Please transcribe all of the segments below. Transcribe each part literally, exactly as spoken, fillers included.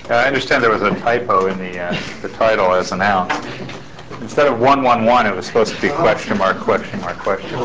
Uh, I understand there was a typo in the, uh, the title as announced. Instead of one one one, it was supposed to be question mark, question mark, question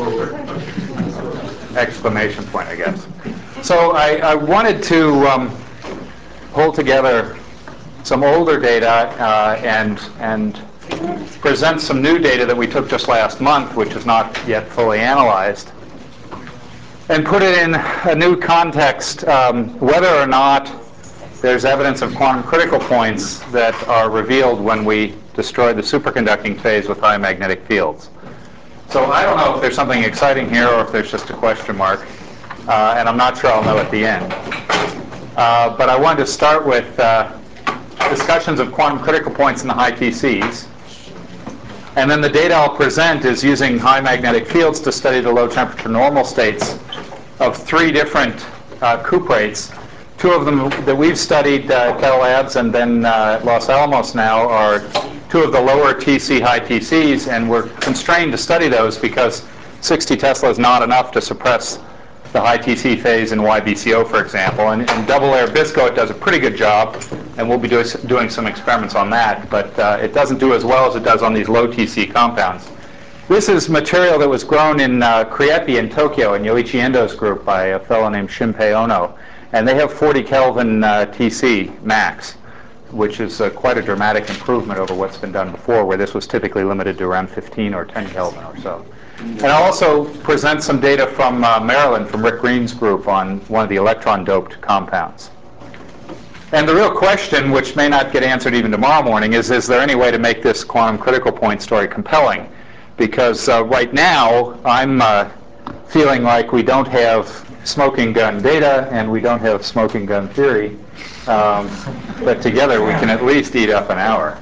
mark. Exclamation point, I guess. So I, I wanted to um, pull together some older data uh, and, and present some new data that we took just last month, which is not yet fully analyzed, and put it in a new context, um, whether or not there's evidence of quantum critical points that are revealed when we destroy the superconducting phase with high magnetic fields. So I don't know if there's something exciting here or if there's just a question mark, uh, and I'm not sure I'll know at the end. Uh, but I wanted to start with uh, discussions of quantum critical points in the high T Cs. And then the data I'll present is using high magnetic fields to study the low temperature normal states of three different uh, cuprates. Two of them that we've studied uh, at Bell Labs and then uh, at Los Alamos now are two of the lower T C high T Cs, and we're constrained to study those because sixty Tesla is not enough to suppress the high T C phase in Y B C O, for example. And in double layer BISCO, it does a pretty good job, and we'll be do doing some experiments on that, but uh, it doesn't do as well as it does on these low T C compounds. This is material that was grown in uh, Criepi in Tokyo in Yoichi Endo's group by a fellow named Shinpei Ono. And they have forty Kelvin uh, T C max, which is uh, quite a dramatic improvement over what's been done before, where this was typically limited to around fifteen or ten Kelvin or so. And I'll also present some data from uh, Maryland, from Rick Green's group, on one of the electron-doped compounds. And the real question, which may not get answered even tomorrow morning, is, is there any way to make this quantum critical point story compelling? Because uh, right now, I'm uh, feeling like we don't have smoking gun data and we don't have smoking gun theory. Um, but together, we can at least eat up an hour.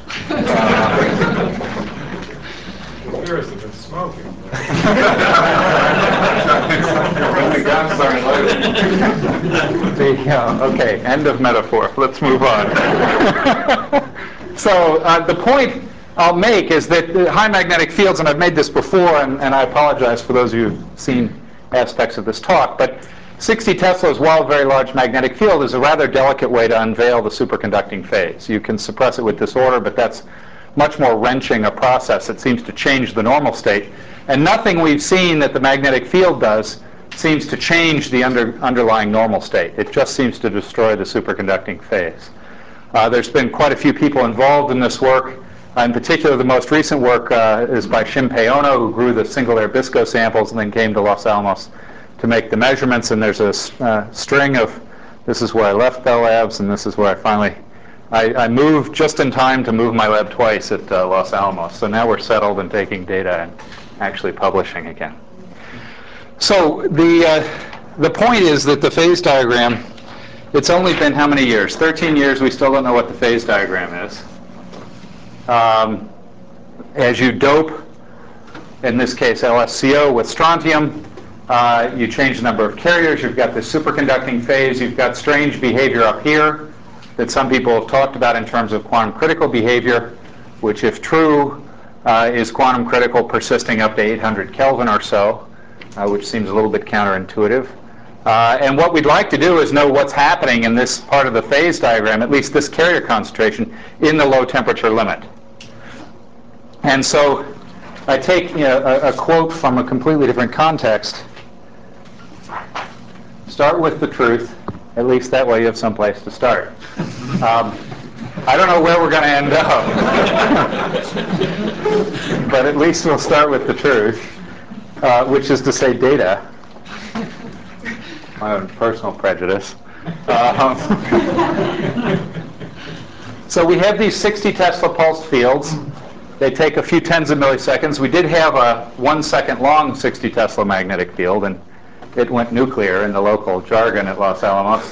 Uh, Well, theorists have been smoking. the guns are the, uh, okay, end of metaphor. Let's move on. So uh, the point I'll make is that the high magnetic fields, and I've made this before, and, and I apologize for those of you who've seen aspects of this talk, but sixty Teslas, while a very large magnetic field, is a rather delicate way to unveil the superconducting phase. You can suppress it with disorder, but that's much more wrenching a process. It seems to change the normal state. And nothing we've seen that the magnetic field does seems to change the under, underlying normal state. It just seems to destroy the superconducting phase. Uh, there's been quite a few people involved in this work. Uh, in particular, the most recent work uh, is by Shinpei Ono, who grew the single-layer BISCO samples and then came to Los Alamos to make the measurements. And there's a uh, string of, this is where I left Bell Labs, and this is where I finally, I, I moved just in time to move my lab twice at uh, Los Alamos. So now we're settled and taking data and actually publishing again. So the, uh, the point is that the phase diagram, it's only been how many years? thirteen years, we still don't know what the phase diagram is. Um, as you dope, in this case L S C O, with strontium, uh, you change the number of carriers, you've got this superconducting phase, you've got strange behavior up here that some people have talked about in terms of quantum critical behavior, which, if true, uh, is quantum critical persisting up to eight hundred Kelvin or so, uh, which seems a little bit counterintuitive. Uh, and what we'd like to do is know what's happening in this part of the phase diagram, at least this carrier concentration, in the low temperature limit. And so I take you know, a, a quote from a completely different context. Start with the truth. At least that way you have someplace to start. Um, I don't know where we're going to end up, but at least we'll start with the truth, uh, which is to say data. My own personal prejudice. Uh, so we have these sixty Tesla pulsed fields. They take a few tens of milliseconds. We did have a one second long sixty Tesla magnetic field, and it went nuclear in the local jargon at Los Alamos.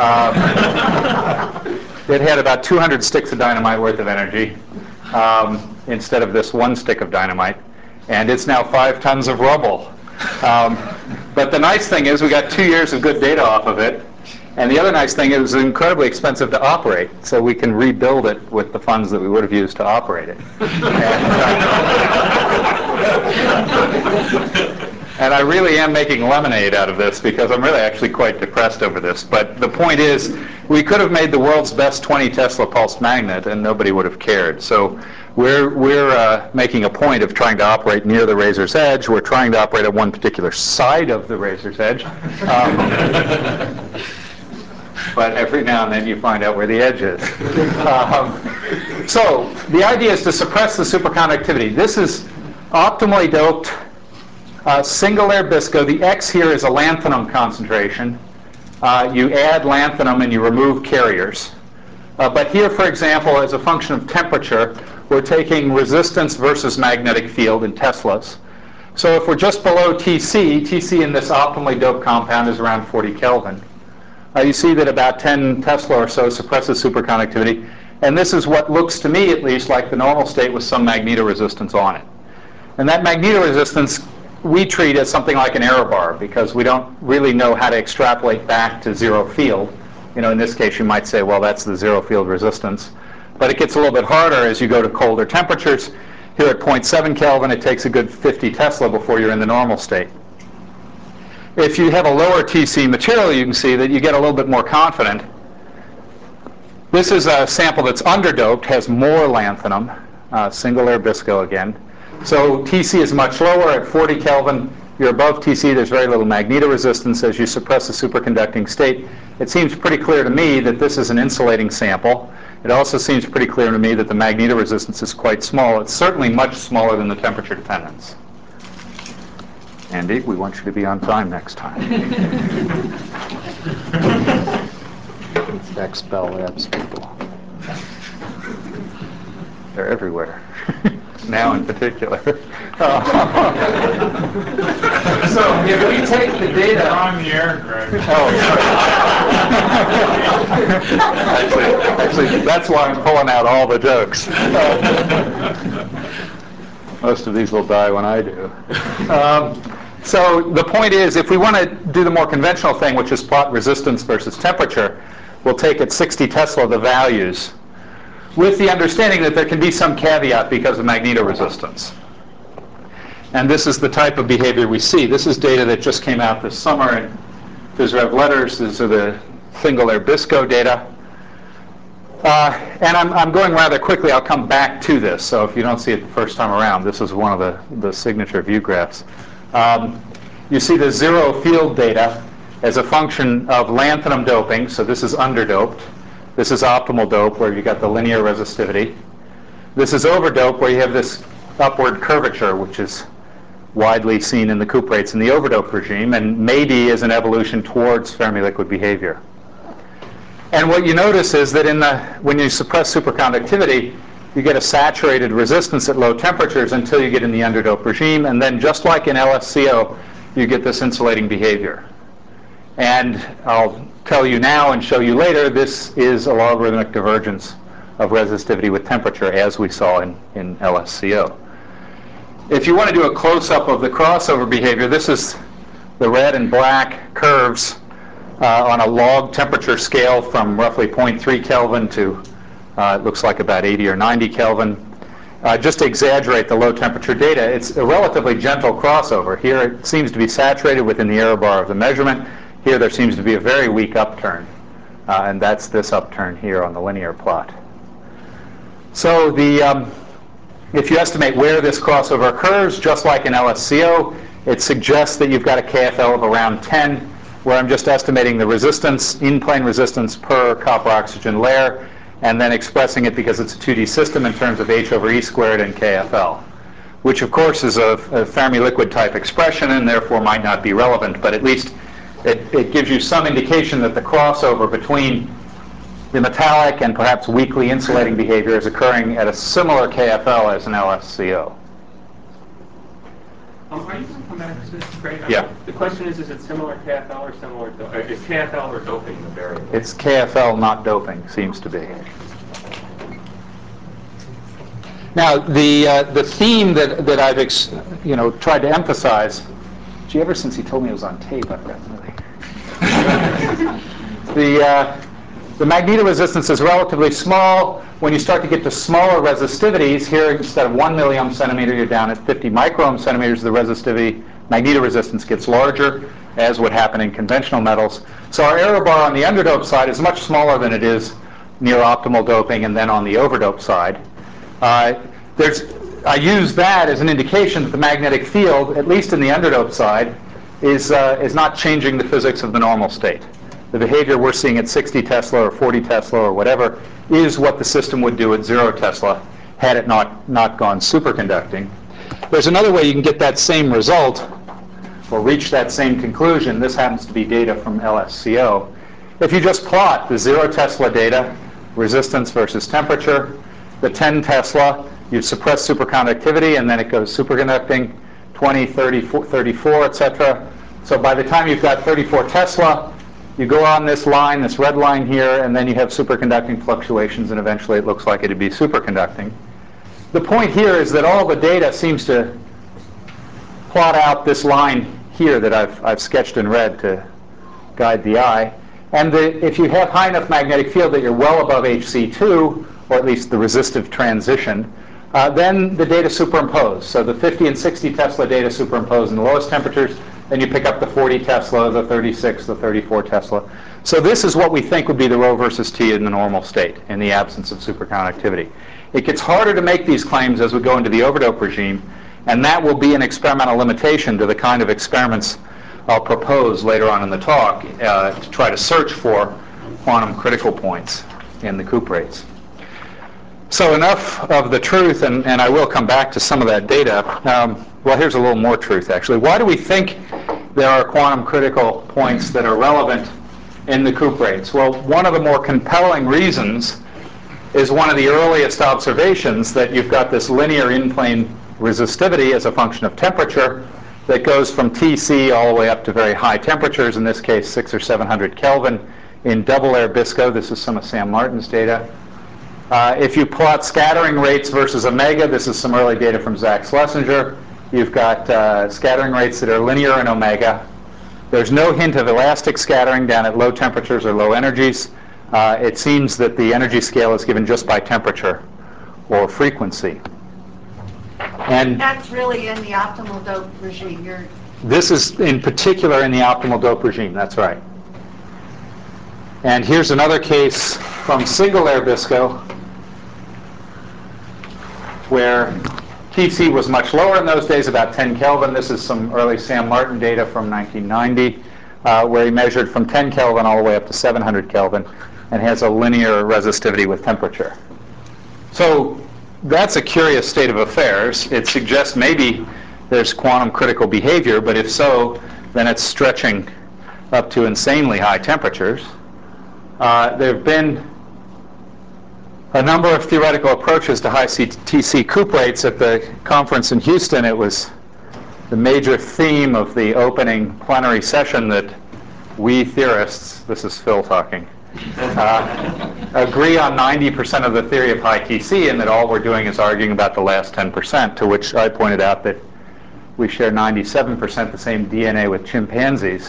Um, it had about two hundred sticks of dynamite worth of energy um, instead of this one stick of dynamite, and it's now five tons of rubble. Um, but the nice thing is we got two years of good data off of it, and the other nice thing is it was incredibly expensive to operate, so we can rebuild it with the funds that we would have used to operate it. And, uh, And I really am making lemonade out of this because I'm really actually quite depressed over this. But the point is, we could have made the world's best twenty Tesla pulsed magnet and nobody would have cared. So we're, we're uh, making a point of trying to operate near the razor's edge. We're trying to operate at one particular side of the razor's edge. Um, but every now and then you find out where the edge is. Um, so the idea is to suppress the superconductivity. This is optimally doped Uh, single layer bisco. The X here is a lanthanum concentration. Uh, you add lanthanum and you remove carriers. Uh, but here, for example, as a function of temperature, we're taking resistance versus magnetic field in Teslas. So if we're just below T C, T C in this optimally doped compound is around forty Kelvin. Uh, you see that about ten Tesla or so suppresses superconductivity. And this is what looks to me, at least, like the normal state with some magnetoresistance on it. And that magnetoresistance we treat as something like an error bar because we don't really know how to extrapolate back to zero field. You know, in this case, you might say, well, that's the zero field resistance. But it gets a little bit harder as you go to colder temperatures. Here at zero point seven Kelvin, it takes a good fifty Tesla before you're in the normal state. If you have a lower T C material, you can see that you get a little bit more confident. This is a sample that's underdoped, has more lanthanum, uh, single layer bisco again. So T C is much lower. At forty Kelvin, you're above T C. There's very little magnetoresistance as you suppress the superconducting state. It seems pretty clear to me that this is an insulating sample. It also seems pretty clear to me that the magnetoresistance is quite small. It's certainly much smaller than the temperature dependence. Andy, we want you to be on time next time. It's X-Bell Labs people. They're everywhere. Now in particular. Uh, so if we take the data on the air, Greg. Oh, sorry. actually, actually, that's why I'm pulling out all the jokes. Most of these will die when I do. Um, so the point is, if we want to do the more conventional thing, which is plot resistance versus temperature, we'll take at sixty Tesla the values, with the understanding that there can be some caveat because of magnetoresistance. And this is the type of behavior we see. This is data that just came out this summer in PhysRev Letters. These are the single layer bisco data. Uh, and I'm, I'm going rather quickly. I'll come back to this. So if you don't see it the first time around, this is one of the, the signature view graphs. Um, you see the zero field data as a function of lanthanum doping. So this is underdoped. This is optimal dope, where you got the linear resistivity. This is overdope, where you have this upward curvature, which is widely seen in the cuprates in the overdope regime, and maybe is an evolution towards Fermi-liquid behavior. And what you notice is that in the, when you suppress superconductivity, you get a saturated resistance at low temperatures until you get in the underdope regime, and then just like in L S C O, you get this insulating behavior. And I'll tell you now and show you later, this is a logarithmic divergence of resistivity with temperature, as we saw in, in L S C O. If you want to do a close-up of the crossover behavior, this is the red and black curves uh, on a log temperature scale from roughly zero point three Kelvin to, uh, it looks like about eighty or ninety Kelvin. Uh, just to exaggerate the low temperature data, it's a relatively gentle crossover. Here it seems to be saturated within the error bar of the measurement. Here there seems to be a very weak upturn. Uh, and that's this upturn here on the linear plot. So the, um, if you estimate where this crossover occurs, just like in L S C O, it suggests that you've got a K F L of around ten, where I'm just estimating the resistance, in-plane resistance per copper-oxygen layer, and then expressing it because it's a two D system in terms of H over E squared and K F L, which of course is a, a Fermi-liquid type expression and therefore might not be relevant, but at least it, it gives you some indication that the crossover between the metallic and perhaps weakly insulating behavior is occurring at a similar K F L as an L S C O. Um, are you going to come back to this, Greg? Yeah. The question is, is it similar K F L or similar to, uh, is K F L or doping the variable? It's K F L, not doping, seems to be. Now, the uh, the theme that that I've ex you know tried to emphasize, gee, ever since he told me it was on tape, I've gotten really. the uh, the magnetoresistance is relatively small. When you start to get to smaller resistivities, here instead of one milliohm centimeter, you're down at fifty microohm centimeters. The resistivity magnetoresistance gets larger, as would happen in conventional metals. So our error bar on the underdoped side is much smaller than it is near optimal doping and then on the overdoped side. Uh, there's, I use that as an indication that the magnetic field, at least in the underdoped side, is, uh, is not changing the physics of the normal state. The behavior we're seeing at sixty Tesla or forty Tesla or whatever is what the system would do at zero Tesla had it not, not gone superconducting. There's another way you can get that same result or reach that same conclusion. This happens to be data from L S C O. If you just plot the zero Tesla data, resistance versus temperature, the ten Tesla, you suppress superconductivity, and then it goes superconducting, twenty, thirty, thirty-four, et cetera. So by the time you've got thirty-four Tesla, you go on this line, this red line here, and then you have superconducting fluctuations, and eventually it looks like it'd be superconducting. The point here is that all the data seems to plot out this line here that I've, I've sketched in red to guide the eye. And the, if you have high enough magnetic field that you're well above H C two, or at least the resistive transition, uh, then the data superimpose. So the fifty and sixty Tesla data superimpose in the lowest temperatures, then you pick up the forty Tesla, the thirty-six, the thirty-four Tesla. So this is what we think would be the rho versus T in the normal state, in the absence of superconductivity. It gets harder to make these claims as we go into the overdope regime, and that will be an experimental limitation to the kind of experiments I'll propose later on in the talk uh, to try to search for quantum critical points in the cuprates. So enough of the truth, and, and I will come back to some of that data. Um, well, here's a little more truth, actually. Why do we think there are quantum critical points that are relevant in the cuprates? Well, one of the more compelling reasons is one of the earliest observations that you've got this linear in-plane resistivity as a function of temperature that goes from T C all the way up to very high temperatures, in this case six or seven hundred Kelvin in double air BISCO. This is some of Sam Martin's data. Uh, if you plot scattering rates versus omega, this is some early data from Zach Schlesinger. You've got uh, scattering rates that are linear in omega. There's no hint of elastic scattering down at low temperatures or low energies. Uh, it seems that the energy scale is given just by temperature or frequency. And that's really in the optimal dope regime. You're this is in particular in the optimal dope regime. That's right. And here's another case from single air BISCO where T C was much lower in those days, about ten Kelvin. This is some early Sam Martin data from nineteen ninety, uh, where he measured from ten Kelvin all the way up to seven hundred Kelvin and has a linear resistivity with temperature. So that's a curious state of affairs. It suggests maybe there's quantum critical behavior, but if so, then it's stretching up to insanely high temperatures. Uh, there have been a number of theoretical approaches to high T C cuprates. At the conference in Houston, it was the major theme of the opening plenary session that we theorists, this is Phil talking, uh, agree on ninety percent of the theory of high T C, and that all we're doing is arguing about the last ten percent, to which I pointed out that we share ninety-seven percent the same D N A with chimpanzees.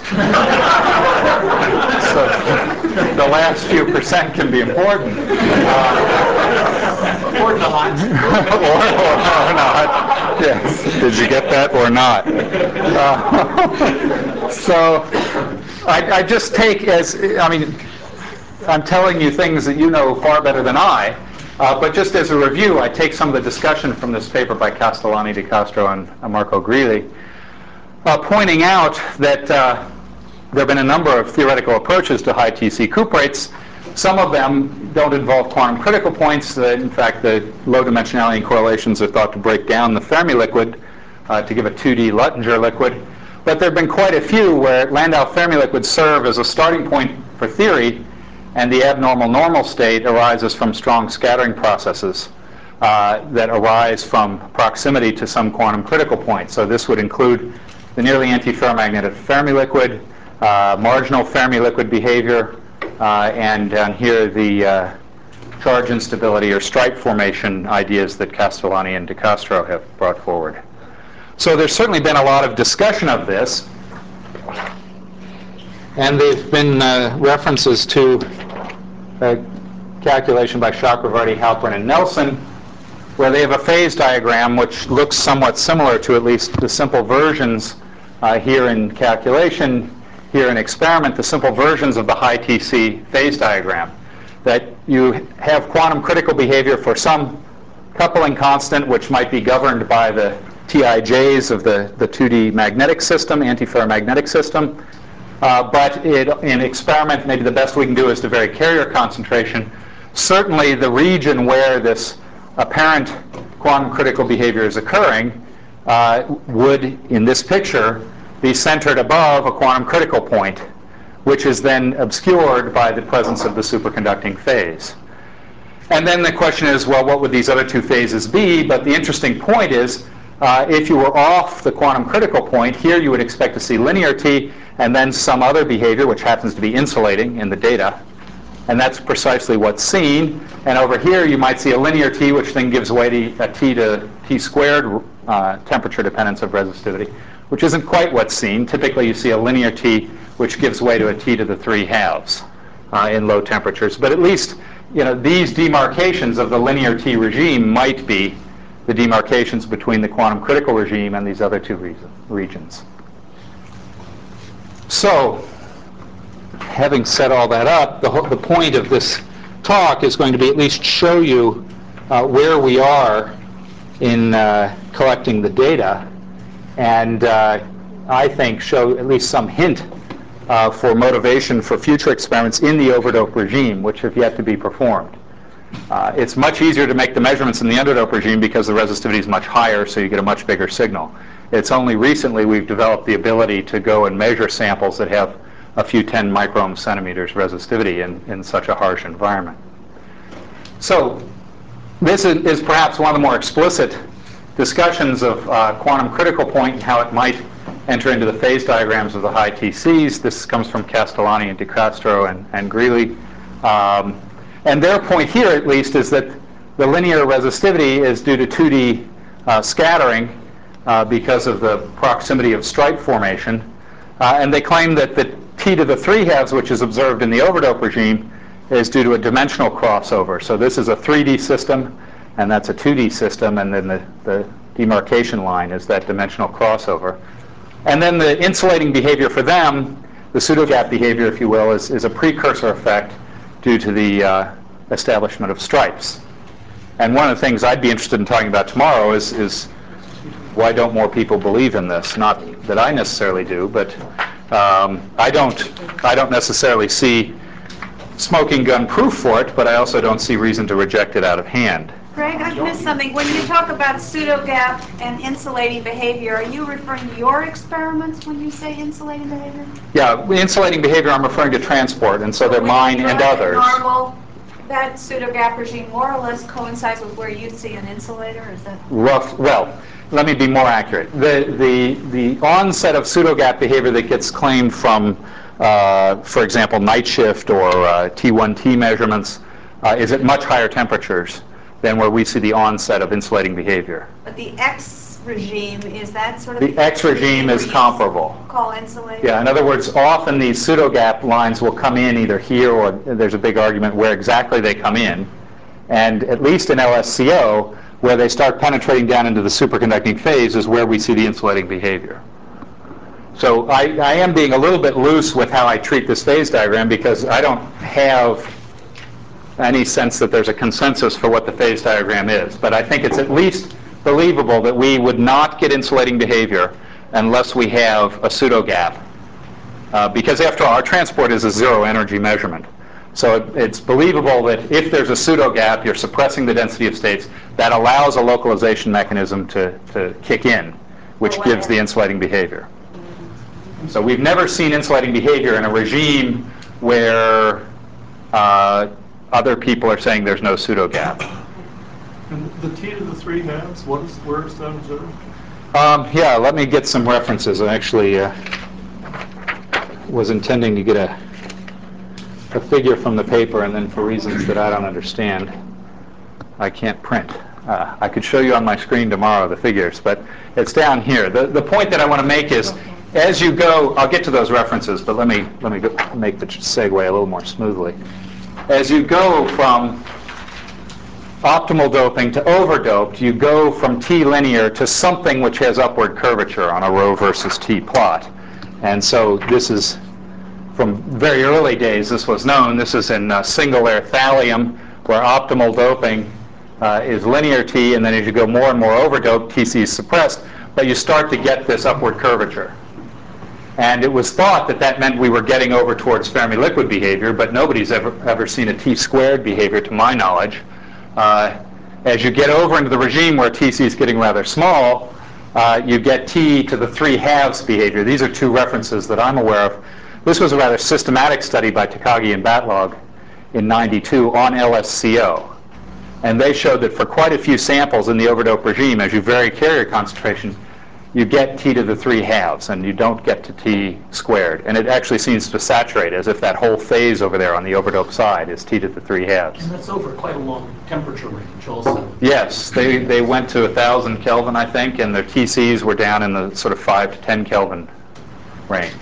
So the last few percent can be important. Uh, or not. or, or not. Yes. Did you get that or not? Uh, so I, I just take as, I mean, I'm telling you things that you know far better than I. Uh, but just as a review, I take some of the discussion from this paper by Castellani, De Castro, and uh, Marco Grilli, uh, pointing out that uh, there have been a number of theoretical approaches to high T C cuprates. Some of them don't involve quantum critical points. Uh, in fact, the low dimensionality correlations are thought to break down the Fermi liquid uh, to give a two D Luttinger liquid. But there have been quite a few where Landau Fermi liquids serve as a starting point for theory, and the abnormal normal state arises from strong scattering processes uh, that arise from proximity to some quantum critical point. So this would include the nearly antiferromagnetic Fermi liquid, uh, marginal Fermi liquid behavior, uh, and down here the uh, charge instability or stripe formation ideas that Castellani and De Castro have brought forward. So there's certainly been a lot of discussion of this. And there have been uh, references to a calculation by Chakravarty, Halpern, and Nelson, where they have a phase diagram which looks somewhat similar to at least the simple versions uh, here in calculation, here in experiment, the simple versions of the high T C phase diagram. That you have quantum critical behavior for some coupling constant, which might be governed by the T I Js of the, the two D magnetic system, antiferromagnetic system. Uh, but it, in experiment, maybe the best we can do is to vary carrier concentration. Certainly, the region where this apparent quantum critical behavior is occurring uh, would, in this picture, be centered above a quantum critical point, which is then obscured by the presence of the superconducting phase. And then the question is, well, what would these other two phases be? But the interesting point is, uh, if you were off the quantum critical point, here you would expect to see linear T and then some other behavior, which happens to be insulating in the data. And that's precisely what's seen. And over here, you might see a linear T, which then gives way to a T to T squared uh, temperature dependence of resistivity, which isn't quite what's seen. Typically, you see a linear T, which gives way to a T to the three halves uh, in low temperatures. But at least, you know, these demarcations of the linear T regime might be the demarcations between the quantum critical regime and these other two reason, regions. So, having set all that up, the, whole, the point of this talk is going to be at least show you uh, where we are in uh, collecting the data, and uh, I think show at least some hint uh, for motivation for future experiments in the overdope regime, which have yet to be performed. Uh, it's much easier to make the measurements in the underdope regime because the resistivity is much higher, so you get a much bigger signal. It's only recently we've developed the ability to go and measure samples that have a few ten microhm centimeters resistivity in, in such a harsh environment. So this is, is perhaps one of the more explicit discussions of uh, quantum critical point and how it might enter into the phase diagrams of the high T Cs. This comes from Castellani and DiCastro and, and Greeley. Um, and their point here, at least, is that the linear resistivity is due to two D uh, scattering uh, because of the proximity of stripe formation. Uh, and they claim that the T to the three halves, which is observed in the overdope regime, is due to a dimensional crossover. So this is a three D system, and that's a two D system, and then the, the demarcation line is that dimensional crossover. And then the insulating behavior for them, the pseudogap behavior, if you will, is, is a precursor effect due to the uh, establishment of stripes. And one of the things I'd be interested in talking about tomorrow is, is why don't more people believe in this? Not that I necessarily do, but um, I don't, I don't necessarily see smoking gun proof for it, but I also don't see reason to reject it out of hand. Greg, I've missed something. When you talk about pseudogap and insulating behavior, are you referring to your experiments when you say insulating behavior? Yeah, insulating behavior, I'm referring to transport, and so they're When mine you and drive others. Normal, that pseudogap regime more or less coincides with where you see an insulator? Is that Rough, well, let me be more accurate. The, the, the onset of pseudogap behavior that gets claimed from, uh, for example, night shift or uh, T one T measurements uh, is at much higher temperatures than where we see the onset of insulating behavior. But the X regime, is that sort of The X regime is comparable. Call insulating? Yeah, in other words, often these pseudogap lines will come in either here or there's a big argument where exactly they come in. And at least in L S C O, where they start penetrating down into the superconducting phase is where we see the insulating behavior. So I, I am being a little bit loose with how I treat this phase diagram because I don't have any sense that there's a consensus for what the phase diagram is. But I think it's at least believable that we would not get insulating behavior unless we have a pseudogap. Uh, because after all, our transport is a zero energy measurement. So it, it's believable that if there's a pseudogap, you're suppressing the density of states. That allows a localization mechanism to, to kick in, which gives the insulating behavior. So we've never seen insulating behavior in a regime where uh, other people are saying there's no pseudogap. And the T to the three halves, what is, where is that observed? Um, yeah, let me get some references. I actually uh, was intending to get a, a figure from the paper, and then for reasons that I don't understand, I can't print. Uh, I could show you on my screen tomorrow the figures, but it's down here. The, the point that I want to make is, as you go, I'll get to those references, but let me, let me go make the segue a little more smoothly. As you go from optimal doping to overdoped, you go from T linear to something which has upward curvature on a rho versus T plot. And so this is, from very early days, this was known. This is in uh, single-layer thallium, where optimal doping uh, is linear T, and then as you go more and more overdoped, T C is suppressed, but you start to get this upward curvature. And it was thought that that meant we were getting over towards Fermi liquid behavior, but nobody's ever, ever seen a T squared behavior, to my knowledge. Uh, as you get over into the regime where T C is getting rather small, uh, you get T to the three halves behavior. These are two references that I'm aware of. This was a rather systematic study by Takagi and Batlogg in ninety-two on L S C O. And they showed that for quite a few samples in the overdope regime, as you vary carrier concentration, you get T to the three halves, and you don't get to T squared. And it actually seems to saturate, as if that whole phase over there on the overdope side is T to the three halves. And that's over quite a long temperature range also. Yes, they, they went to one thousand Kelvin, I think, and their T Cs were down in the sort of five to ten Kelvin range.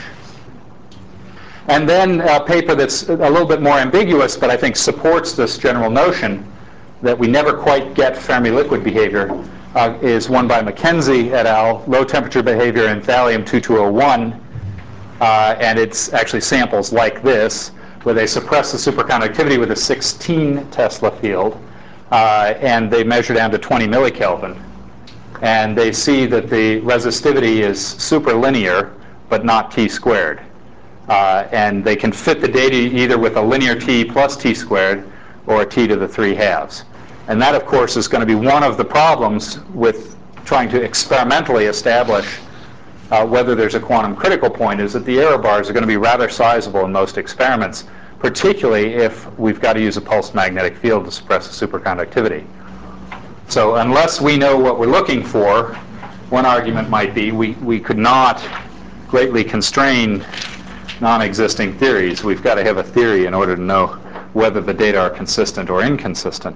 And then a paper that's a little bit more ambiguous, but I think supports this general notion that we never quite get Fermi liquid behavior, uh, is one by McKenzie et al., low temperature behavior in thallium two two zero one. Uh, and it's actually samples like this, where they suppress the superconductivity with a sixteen Tesla field, uh, and they measure down to twenty millikelvin. And they see that the resistivity is superlinear, but not T squared. Uh, and they can fit the data either with a linear T plus T squared or a T to the three halves. And that, of course, is going to be one of the problems with trying to experimentally establish uh, whether there's a quantum critical point, is that the error bars are going to be rather sizable in most experiments, particularly if we've got to use a pulsed magnetic field to suppress the superconductivity. So unless we know what we're looking for, one argument might be we, we could not greatly constrain non-existing theories. We've got to have a theory in order to know whether the data are consistent or inconsistent.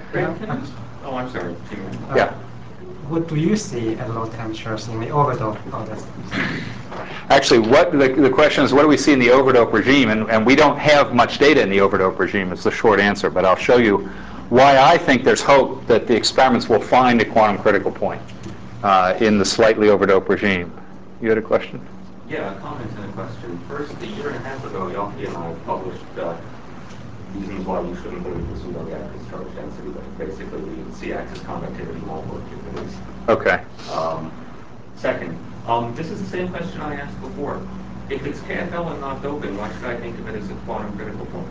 Oh, I'm sorry. Yeah. What do you see at low temperatures in the overdope of this? Actually, what the, the question is, what do we see in the overdope regime? And, and we don't have much data in the overdope regime, is the short answer. But I'll show you why I think there's hope that the experiments will find a quantum critical point uh, in the slightly overdope regime. You had a question? Yeah, a comment and a question. First, a year and a half ago, Yonke and I published uh, reasons why you shouldn't believe the pseudo-gaseous charge density, but basically the C-axis conductivity won't work if it is. Okay. Um, second, um, this is the same question I asked before. If it's K F L and not doping, why should I think of it as a quantum critical point?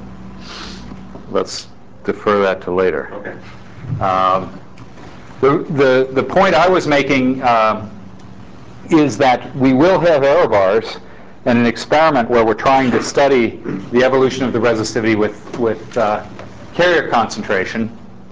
Let's defer that to later. Okay. Um, the, the, the point I was making um, is that we will have error bars in an experiment where we're trying to study the evolution of the resistivity with, with uh, carrier concentration.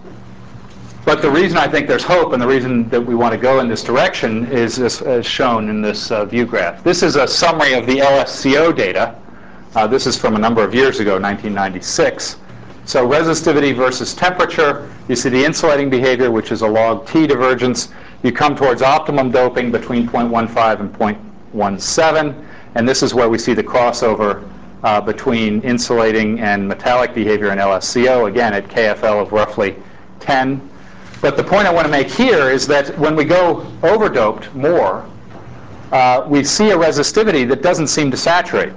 But the reason I think there's hope and the reason that we want to go in this direction is as, as shown in this uh, view graph. This is a summary of the L S C O data. Uh, this is from a number of years ago, nineteen ninety-six. So resistivity versus temperature. You see the insulating behavior, which is a log T divergence. You come towards optimum doping between zero point one five and zero point one seven. And this is where we see the crossover uh, between insulating and metallic behavior in L S C O, again, at K F L of roughly ten. But the point I want to make here is that when we go overdoped more, uh, we see a resistivity that doesn't seem to saturate.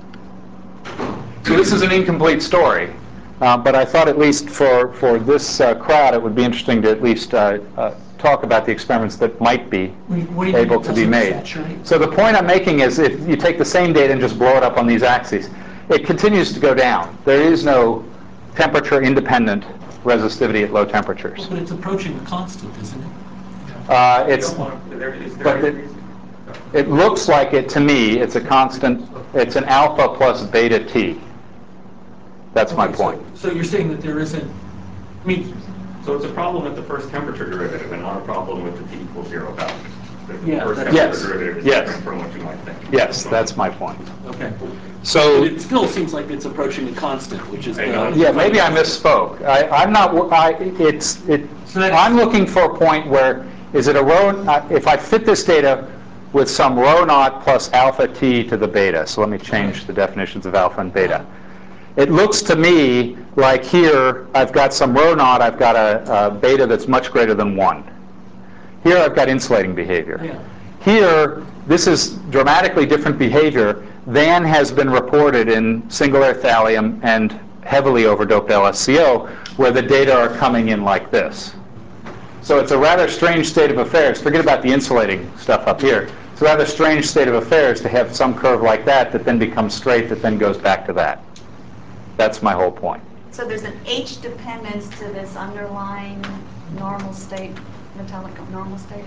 So this is an incomplete story. Uh, but I thought at least for, for this uh, crowd, it would be interesting to at least uh, uh, talk about the experiments that might be What do you able mean to be doesn't made. saturate? So the point I'm making is if you take the same data and just blow it up on these axes, it continues to go down. There is no temperature-independent resistivity at low temperatures. But it's approaching a constant, isn't it? Uh, it's, There, is there but any it, reason? it looks like it to me. It's a constant. It's an alpha plus beta t. That's my Okay, so- point. So you're saying that there isn't, I mean, So it's a problem with the first temperature derivative and not a problem with the T equals zero value. The Yeah, first that's- temperature Yes, derivative is yes. different from what you might think. Yes, that's my point. okay. So But it still seems like it's approaching a constant, which is. I know. the- yeah, maybe I misspoke. I, I'm not. I, it's. It. So that's- I'm looking for a point where is it a rho? uh, If I fit this data with some rho naught plus alpha t to the beta. So let me change the definitions of alpha and beta. It looks to me like here I've got some rho naught, I've got a, a beta that's much greater than one. Here I've got insulating behavior. Yeah. Here, this is dramatically different behavior than has been reported in single-air thallium and heavily overdoped L S C O, where the data are coming in like this. So it's a rather strange state of affairs. Forget about the insulating stuff up here. It's a rather strange state of affairs to have some curve like that that then becomes straight, that then goes back to that. That's my whole point. So there's an H dependence to this underlying normal state, metallic normal state?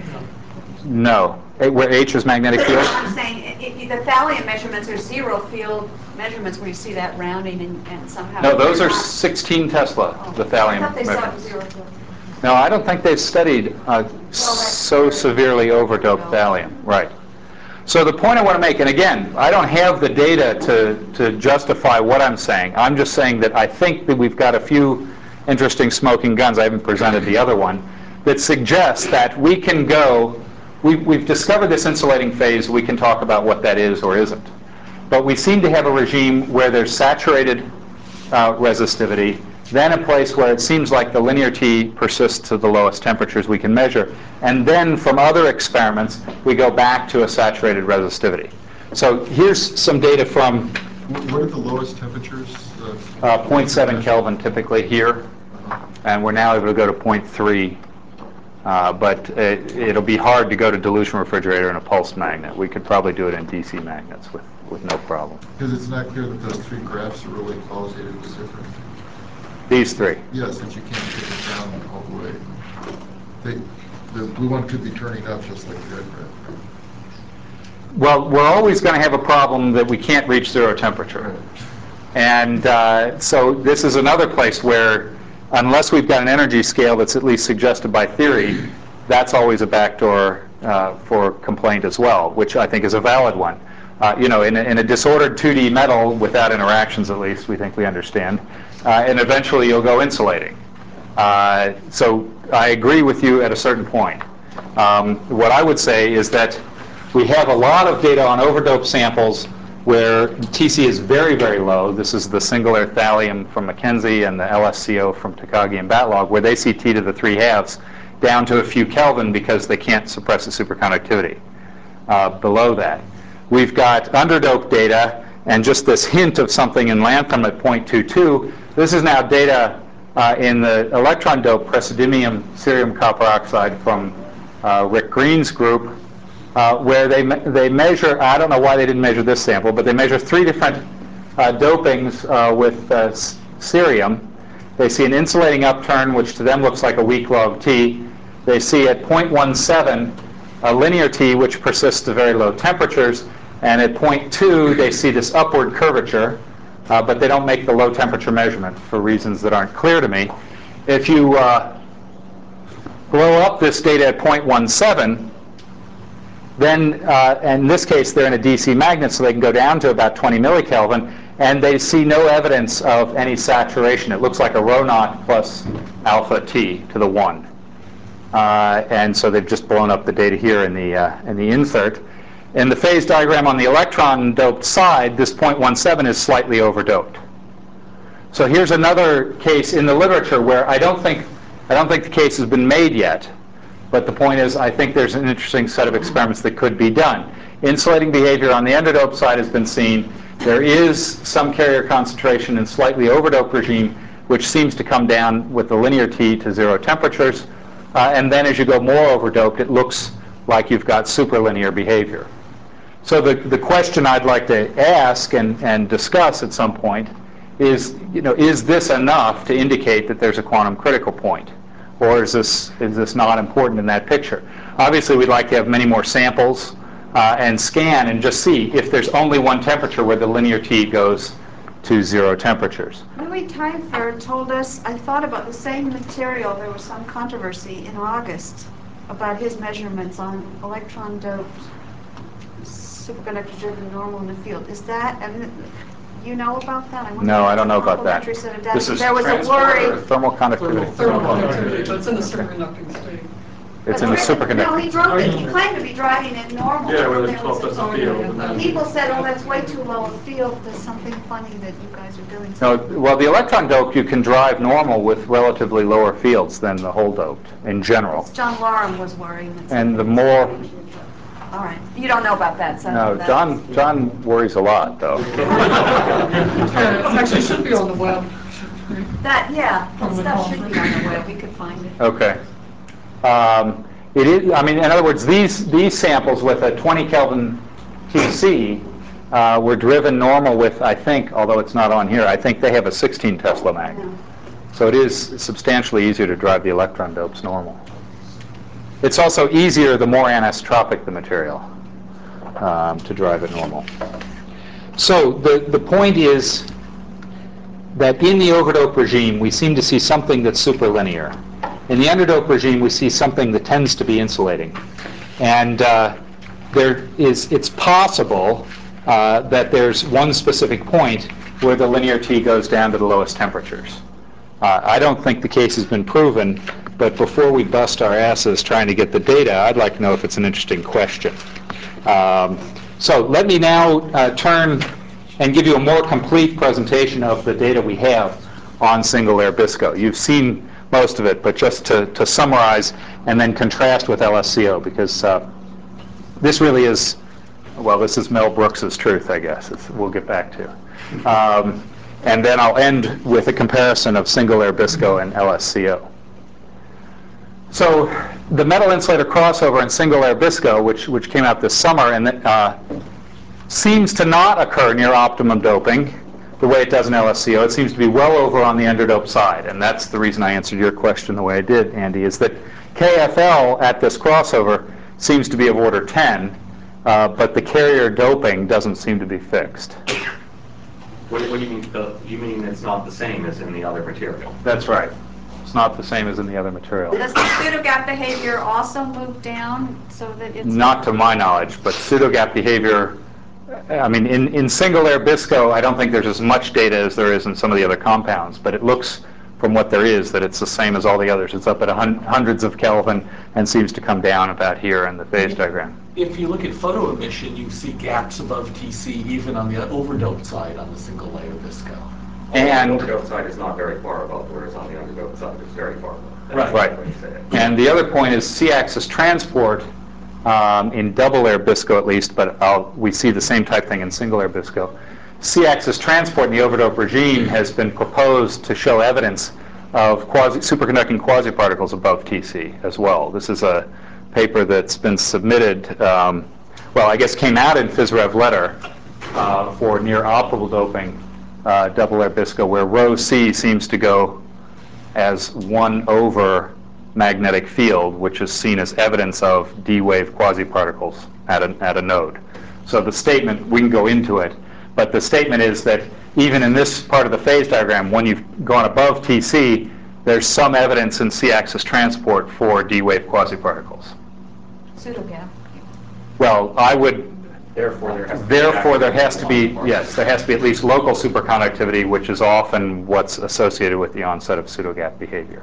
No. Eh, Where H is magnetic field? I'm saying i- i- the thallium measurements are zero field measurements where you see that rounding and, and somehow. No, those they're are not- sixteen Tesla, the thallium I thought they saw it measurements. zero field. No, I don't think they've studied uh, so severely overdoped thallium. Right. So the point I want to make, and again, I don't have the data to, to justify what I'm saying. I'm just saying that I think that we've got a few interesting smoking guns, I haven't presented the other one, that suggests that we can go, we, we've discovered this insulating phase, we can talk about what that is or isn't. But we seem to have a regime where there's saturated uh, resistivity, then a place where it seems like the linear T persists to the lowest temperatures we can measure. And then from other experiments, we go back to a saturated resistivity. So here's some data from What are the lowest temperatures? uh, uh, zero point seven Kelvin typically here, and we're now able to go to zero point three. Uh, but it, it'll be hard to go to dilution refrigerator in a pulsed magnet. We could probably do it in D C magnets with, with no problem. Because it's not clear that those three graphs are really qualitatively different. These three. Yes, that you can't take it down all the way. They, the blue one could be turning up just like the red graph. Well, we're always going to have a problem that we can't reach zero temperature. And uh, so this is another place where, unless we've got an energy scale that's at least suggested by theory, that's always a backdoor uh, for complaint as well, which I think is a valid one. Uh, you know, in a, in a disordered two D metal, without interactions at least, we think we understand, uh, and eventually you'll go insulating. Uh, so I agree with you at a certain point. Um, what I would say is that we have a lot of data on overdoped samples where T C is very, very low. This is the single-air thallium from Mackenzie and the L S C O from Takagi and Batlogg, where they see T to the three halves down to a few Kelvin because they can't suppress the superconductivity uh, below that. We've got underdoped data and just this hint of something in lanthanum at zero point two two. This is now data uh, in the electron-doped praseodymium cerium copper oxide from uh, Rick Green's group, uh, where they, me they measure, I don't know why they didn't measure this sample, but they measure three different uh, dopings uh, with uh, cerium. They see an insulating upturn, which to them looks like a weak log T. They see at zero point one seven a linear T, which persists to very low temperatures. And at zero point two, they see this upward curvature, uh, but they don't make the low temperature measurement for reasons that aren't clear to me. If you uh, blow up this data at zero point one seven, then uh, in this case, they're in a D C magnet, so they can go down to about twenty millikelvin, and they see no evidence of any saturation. It looks like a rho naught plus alpha T to the one. Uh, and so they've just blown up the data here in the, uh, in the insert. In the phase diagram on the electron-doped side, this zero point one seven is slightly overdoped. So here's another case in the literature where I don't think, I don't think the case has been made yet. But the point is, I think there's an interesting set of experiments that could be done. Insulating behavior on the underdoped side has been seen. There is some carrier concentration in slightly overdoped regime, which seems to come down with the linear T to zero temperatures. Uh, and then as you go more overdoped, it looks like you've got superlinear behavior. So the, the question I'd like to ask and, and discuss at some point is, you know, is this enough to indicate that there's a quantum critical point? Or is this, is this not important in that picture? Obviously, we'd like to have many more samples uh, and scan and just see if there's only one temperature where the linear T goes to zero temperatures. Louis Tyfer told us, I thought about the same material, there was some controversy in August about his measurements on electron-doped superconductor-driven normal in the field. Is that, I mean, you know about that? I wonder No, if I don't know about that. complementary set of data. This is There was a transport or worry. thermal conductivity. Thermal conductivity, but it's in a superconducting state. It's in the No, he superconductor. drove it, he claimed to be driving it normal. Yeah, where and the there was twelve a- doesn't field. and then- People said, oh, that's way too low a field, there's something funny that you guys are doing. No, well, the electron doped, you can drive normal with relatively lower fields than the hole doped in general. John Lorum was worrying. that And the something- more, All right, you don't know about that, so. no, that's- John, John worries a lot, though. Yeah, it actually should be on the web. That, yeah, that From the stuff should be on conference. the web, we could find it. Okay. Um, It is, I mean, in other words, these, these samples with a twenty Kelvin T C uh, were driven normal with, I think, although it's not on here, I think they have a sixteen Tesla mag. Yeah. So it is substantially easier to drive the electron dopes normal. It's also easier the more anisotropic the material um, to drive it normal. So the, the point is that in the overdope regime, we seem to see something that's superlinear. In the underdope regime, we see something that tends to be insulating. And uh, there is, it's possible uh, that there's one specific point where the linear T goes down to the lowest temperatures. Uh, I don't think the case has been proven, but before we bust our asses trying to get the data, I'd like to know if it's an interesting question. Um, so let me now uh, turn and give you a more complete presentation of the data we have on single-layer BISCO. You've seen most of it, but just to, to summarize and then contrast with L S C O, because uh, this really is, well, this is Mel Brooks's truth, I guess, it's, we'll get back to. Um, and then I'll end with a comparison of single-layer BISCO and L S C O. So the metal insulator crossover in single-layer BISCO, which, which came out this summer, and uh, seems to not occur near optimum doping the way it does in L S C O. It seems to be well over on the underdoped side, and that's the reason I answered your question the way I did, Andy, is that K F L at this crossover seems to be of order ten, uh, but the carrier doping doesn't seem to be fixed. What, what do you mean? The, you mean it's not the same as in the other material? That's right. It's not the same as in the other material. Does the pseudogap behavior also move down so that it's... Not to my knowledge, but pseudogap behavior, I mean, in, in single-layer BISCO, I don't think there's as much data as there is in some of the other compounds, but it looks from what there is that it's the same as all the others. It's up at hun hundreds of Kelvin and seems to come down about here in the phase diagram. If you look at photo emission, you see gaps above T C even on the overdoped side on the single layer BISCO. And the overdoped side is not very far above, whereas on the underdoped side it's very far above. That's Right. Right. the way you say it. And the other point is C-axis transport um, in double-layer BISCO at least, but I'll, we see the same type thing in single-layer BISCO. C-axis transport in the overdope regime has been proposed to show evidence of quasi superconducting quasiparticles above T C as well. This is a paper that's been submitted, um, well, I guess came out in PhysRev letter uh, for near optimal doping uh, double-layer BISCO, where rho C seems to go as one over magnetic field, which is seen as evidence of D-wave quasiparticles at a, at a node. So the statement, we can go into it, but the statement is that even in this part of the phase diagram, when you've gone above T C, there's some evidence in C-axis transport for D-wave quasiparticles. Pseudogap. Well, I would, Therefore, there has to be, therefore there has to be, activity yes, there has to be at least local superconductivity, which is often what's associated with the onset of pseudogap behavior.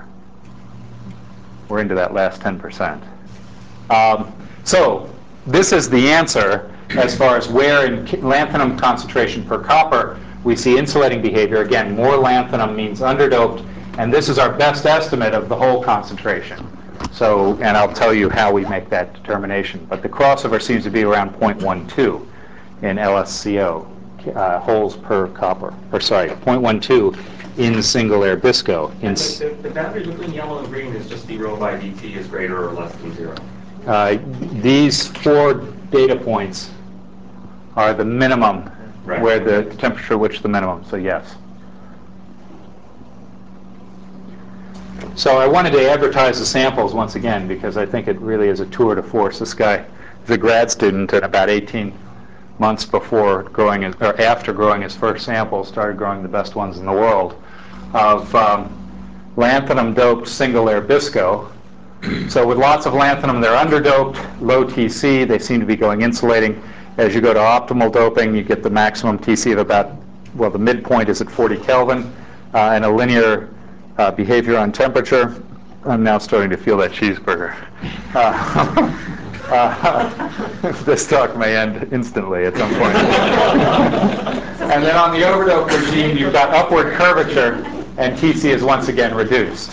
We're into that last ten percent. Um, so this is the answer as far as where in lanthanum concentration per copper we see insulating behavior. Again, more lanthanum means underdoped, and this is our best estimate of the whole concentration. So, and I'll tell you how we make that determination. But the crossover seems to be around zero point one two in L S C O, uh, holes per copper, or sorry, zero point one two in single-layer BISCO. In And the, the, the boundary between yellow and green is just d rho by dt is greater or less than zero. Uh, these four data points are the minimum, Right. where the temperature at which the minimum, so yes. So I wanted to advertise the samples once again because I think it really is a tour de force. This guy is a grad student, and about eighteen months before growing, his, or after growing his first sample, started growing the best ones in the world of um, lanthanum-doped single-layer BISCO. So with lots of lanthanum, they're underdoped, low T C, they seem to be going insulating. As you go to optimal doping, you get the maximum T C of about, well, the midpoint is at forty Kelvin, uh, and a linear uh, behavior on temperature. I'm now starting to feel that cheeseburger. Uh, uh, this talk may end instantly at some point. And then on the overdope regime, you've got upward curvature, and T C is once again reduced.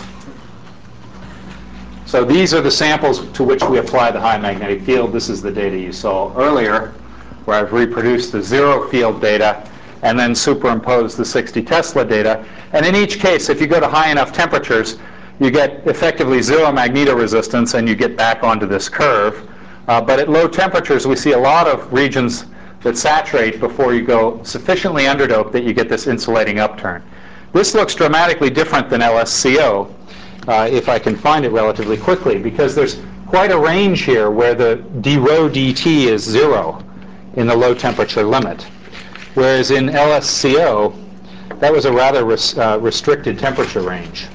So these are the samples to which we apply the high magnetic field. This is the data you saw earlier, where I've reproduced the zero field data and then superimposed the sixty Tesla data. And in each case, if you go to high enough temperatures, you get effectively zero magnetoresistance, and you get back onto this curve. Uh, but at low temperatures, we see a lot of regions that saturate before you go sufficiently underdoped that you get this insulating upturn. This looks dramatically different than L S C O, uh, if I can find it relatively quickly, because there's quite a range here where the d rho dt is zero in the low temperature limit. Whereas in L S C O, that was a rather res uh, restricted temperature range.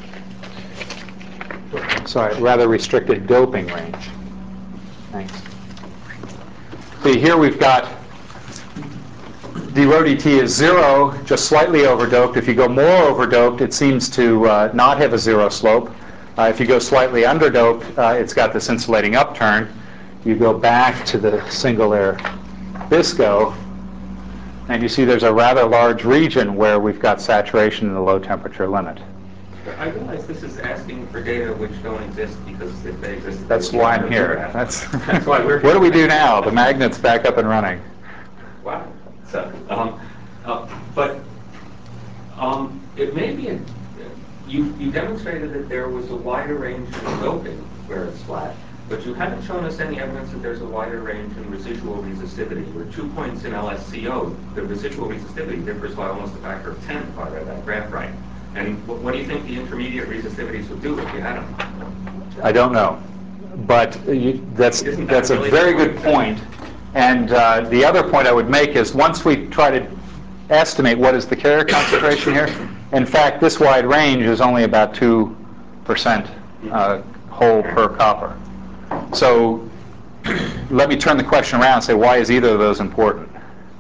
Sorry, rather restricted doping range. Thanks. See, here we've got d rho dt is zero, just slightly overdoped. If you go more overdoped, it seems to uh, not have a zero slope. Uh, if you go slightly underdoped, uh, it's got this insulating upturn. You go back to the single layer visco, and you see there's a rather large region where we've got saturation in the low temperature limit. I realize this is asking for data which don't exist, because if they exist, That's why I'm here. That's, That's why we're here. What do we do now? The magnet's back up and running. Wow. So, um, uh, but um, it may be, a, you, you demonstrated that there was a wider range in doping where it's flat, but you haven't shown us any evidence that there's a wider range in residual resistivity. Where two points in L S C O, the residual resistivity differs by almost a factor of ten, if I read that graph right. And what, what do you think the intermediate resistivities would do if you had them? I don't know, but you, that's Isn't that that's a really very the good point? point. And uh, the other point I would make is once we try to estimate what is the carrier concentration here, in fact, this wide range is only about two percent uh, whole per copper. So let me turn the question around and say, why is either of those important?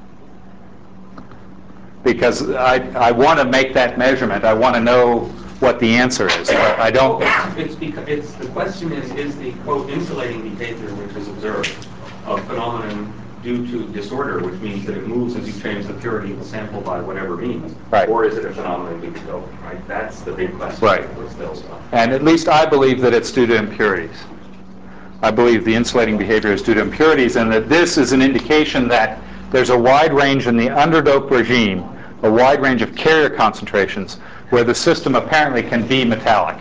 Because I, I want to make that measurement. I want to know what the answer is. But I don't. It's because it's the question is is the quote insulating behavior which is observed a phenomenon due to disorder, which means that it moves as you change the purity of the sample by whatever means, Right. or is it a phenomenon due to doping? Right. That's the big question. Right. That we're still stuck. And at least I believe that it's due to impurities. I believe the insulating behavior is due to impurities, and that this is an indication that there's a wide range in the underdoped regime, a wide range of carrier concentrations, where the system apparently can be metallic.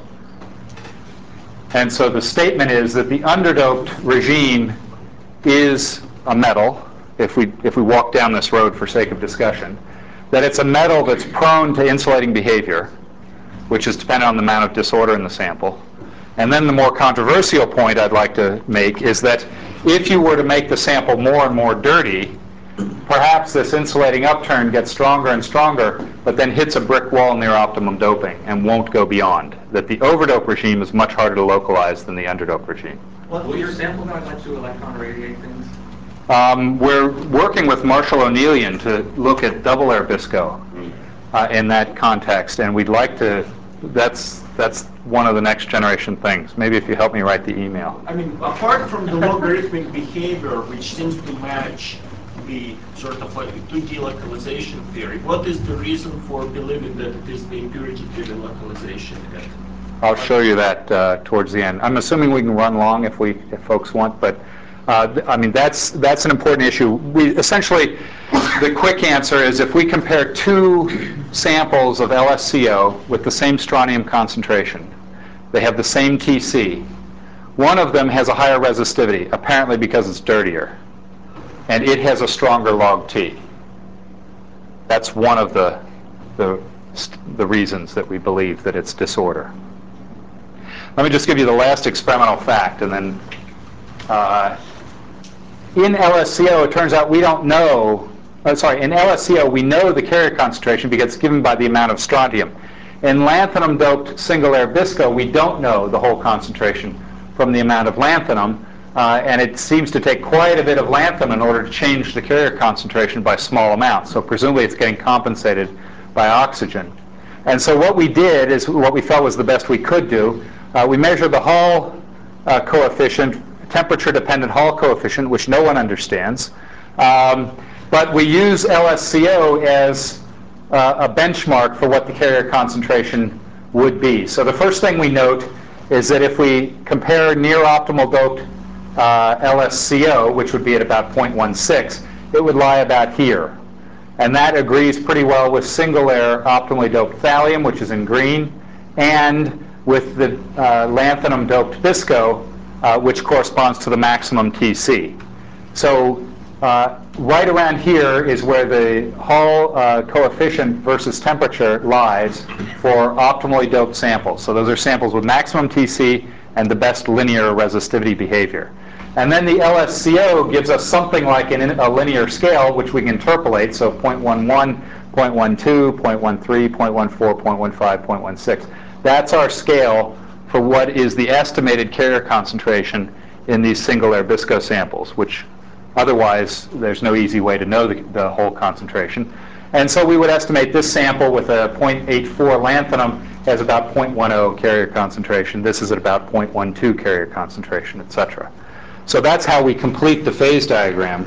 And so the statement is that the underdoped regime is a metal, if we, if we walk down this road for sake of discussion, that it's a metal that's prone to insulating behavior, which is dependent on the amount of disorder in the sample. And then the more controversial point I'd like to make is that if you were to make the sample more and more dirty, perhaps this insulating upturn gets stronger and stronger, but then hits a brick wall near optimum doping and won't go beyond. That the overdope regime is much harder to localize than the underdope regime. Well, will your sample guide let you electron radiate things? Um, we're working with Marshall O'Neillian to look at double air visco uh, in that context, and we'd like to. That's that's one of the next generation things. Maybe if you help me write the email. I mean, apart from the logarithmic behavior, which seems to match the sort of like the two D localization theory, what is the reason for believing that it is the impurity-driven localization? I'll show you that uh, towards the end. I'm assuming we can run long if we if folks want, but uh, I mean that's that's an important issue. We essentially the quick answer is if we compare two samples of L S C O with the same strontium concentration, they have the same T C. One of them has a higher resistivity, apparently because it's dirtier, and it has a stronger log T. That's one of the the the reasons that we believe that it's disorder. Let me just give you the last experimental fact, and then uh, in L S C O, it turns out we don't know, oh, sorry, in L S C O, we know the carrier concentration because it's given by the amount of strontium. In lanthanum-doped single-layer visco, we don't know the whole concentration from the amount of lanthanum, uh, and it seems to take quite a bit of lanthanum in order to change the carrier concentration by small amounts. So presumably it's getting compensated by oxygen. And so what we did is what we felt was the best we could do. Uh, we measure the Hall uh, coefficient, temperature-dependent Hall coefficient, which no one understands. Um, but we use L S C O as uh, a benchmark for what the carrier concentration would be. So the first thing we note is that if we compare near optimal doped uh, L S C O, which would be at about zero point one six, it would lie about here. And that agrees pretty well with single-layer optimally doped thallium, which is in green, and with the uh, lanthanum-doped Bisco, uh, which corresponds to the maximum T C. So uh, right around here is where the Hall uh, coefficient versus temperature lies for optimally doped samples. So those are samples with maximum T C and the best linear resistivity behavior. And then the L S C O gives us something like an, a linear scale, which we can interpolate, so zero point one one, zero point one two, zero point one three, zero point one four, zero point one five, zero point one six. That's our scale for what is the estimated carrier concentration in these single-layer Bisco samples, which otherwise there's no easy way to know the, the whole concentration. And so we would estimate this sample with a zero point eight four lanthanum as about zero point one zero carrier concentration. This is at about zero point one two carrier concentration, et cetera. So that's how we complete the phase diagram.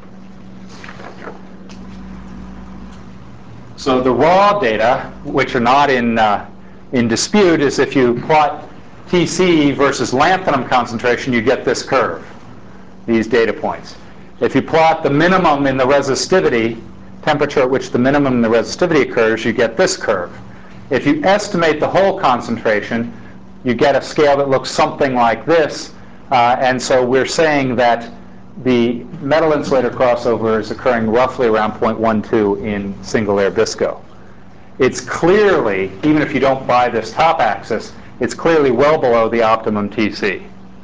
So the raw data, which are not in, uh, in dispute, is if you plot T C versus lanthanum concentration, you get this curve, these data points. If you plot the minimum in the resistivity, temperature at which the minimum in the resistivity occurs, you get this curve. If you estimate the whole concentration, you get a scale that looks something like this. Uh, and so we're saying that the metal insulator crossover is occurring roughly around zero point one two in single-layer Bisco. It's clearly, even if you don't buy this top axis, it's clearly well below the optimum T C.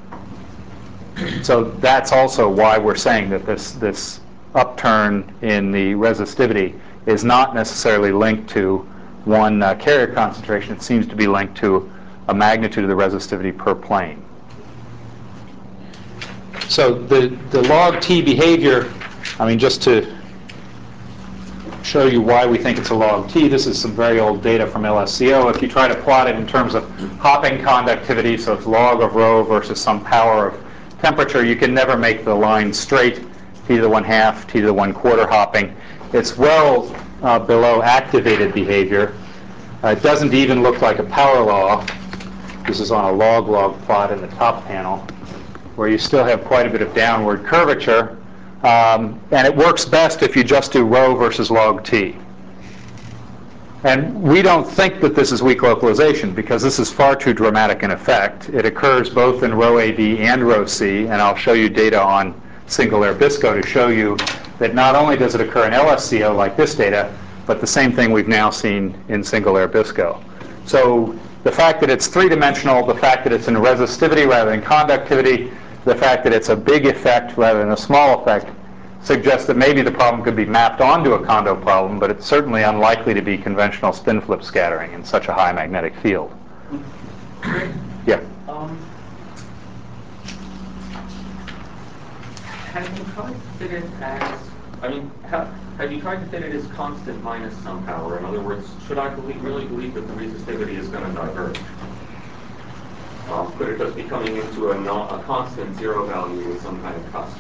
So that's also why we're saying that this, this upturn in the resistivity is not necessarily linked to one uh, carrier concentration. It seems to be linked to a magnitude of the resistivity per plane. So the, the log T behavior, I mean, just to show you why we think it's a log T, this is some very old data from L S C O. If you try to plot it in terms of hopping conductivity, so it's log of rho versus some power of temperature, you can never make the line straight, T to the one half, T to the one quarter hopping. It's well uh, below activated behavior. Uh, it doesn't even look like a power law. This is on a log-log plot in the top panel, where you still have quite a bit of downward curvature. Um, and it works best if you just do rho versus log T. And we don't think that this is weak localization, because this is far too dramatic an effect. It occurs both in rho A B and rho C, and I'll show you data on single-layer Bisco to show you that not only does it occur in L S C O like this data, but the same thing we've now seen in single-layer Bisco. So the fact that it's three-dimensional, the fact that it's in resistivity rather than conductivity, the fact that it's a big effect rather than a small effect suggests that maybe the problem could be mapped onto a Kondo problem, but it's certainly unlikely to be conventional spin flip scattering in such a high magnetic field. Yeah? Um, have you tried to fit it as, I mean, have, have you tried to fit it as constant minus some power? In other words, should I believe, really believe that the resistivity is going to diverge? Um, could it just be coming into a, non, a constant zero value with some kind of cusp?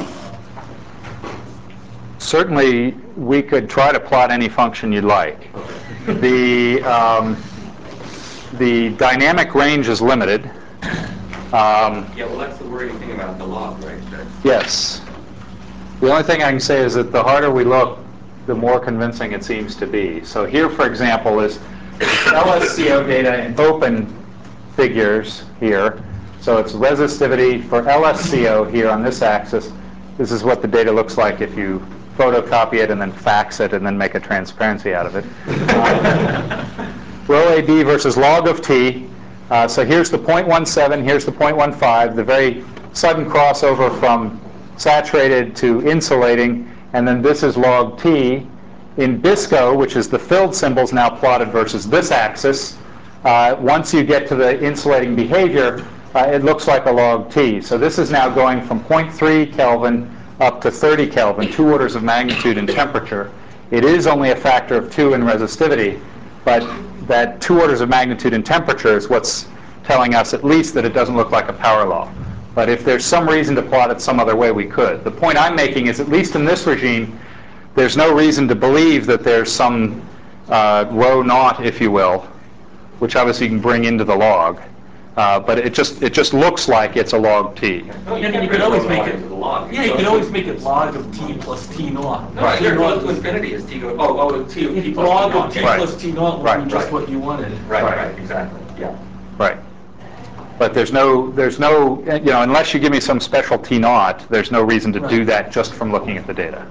Certainly, we could try to plot any function you'd like. The, um, the dynamic range is limited. Um, yeah, well, that's the worrying thing about the log, right? That's yes. The only thing I can say is that the harder we look, the more convincing it seems to be. So here, for example, is L S C O data in open figures here. So it's resistivity for L S C O here on this axis. This is what the data looks like if you photocopy it and then fax it and then make a transparency out of it. Uh, rho A B versus log of T. Uh, so here's the zero point one seven, here's the zero point one five, the very sudden crossover from saturated to insulating, and then this is log T. In Bisco, which is the filled symbols now plotted versus this axis, uh, once you get to the insulating behavior, uh, it looks like a log T. So this is now going from zero point three Kelvin up to thirty Kelvin, two orders of magnitude in temperature. It is only a factor of two in resistivity, but that two orders of magnitude in temperature is what's telling us at least that it doesn't look like a power law. But if there's some reason to plot it some other way, we could. The point I'm making is, at least in this regime, there's no reason to believe that there's some uh, rho naught, if you will, which obviously you can bring into the log. Uh, but it just it just looks like it's a log t. No, you Yeah, can you bring could always the make log it. into the log. Yeah, you could always make it log of t plus t naught. No, sure, it goes to infinity as t goes, oh, oh, t of t plus t Log naught. of t Right. plus t naught would Right, be just right. what you wanted. Right, Right. right, exactly, yeah. Right. But there's no, there's no, you know, unless you give me some special T naught, there's no reason to do Right. that just from looking at the data.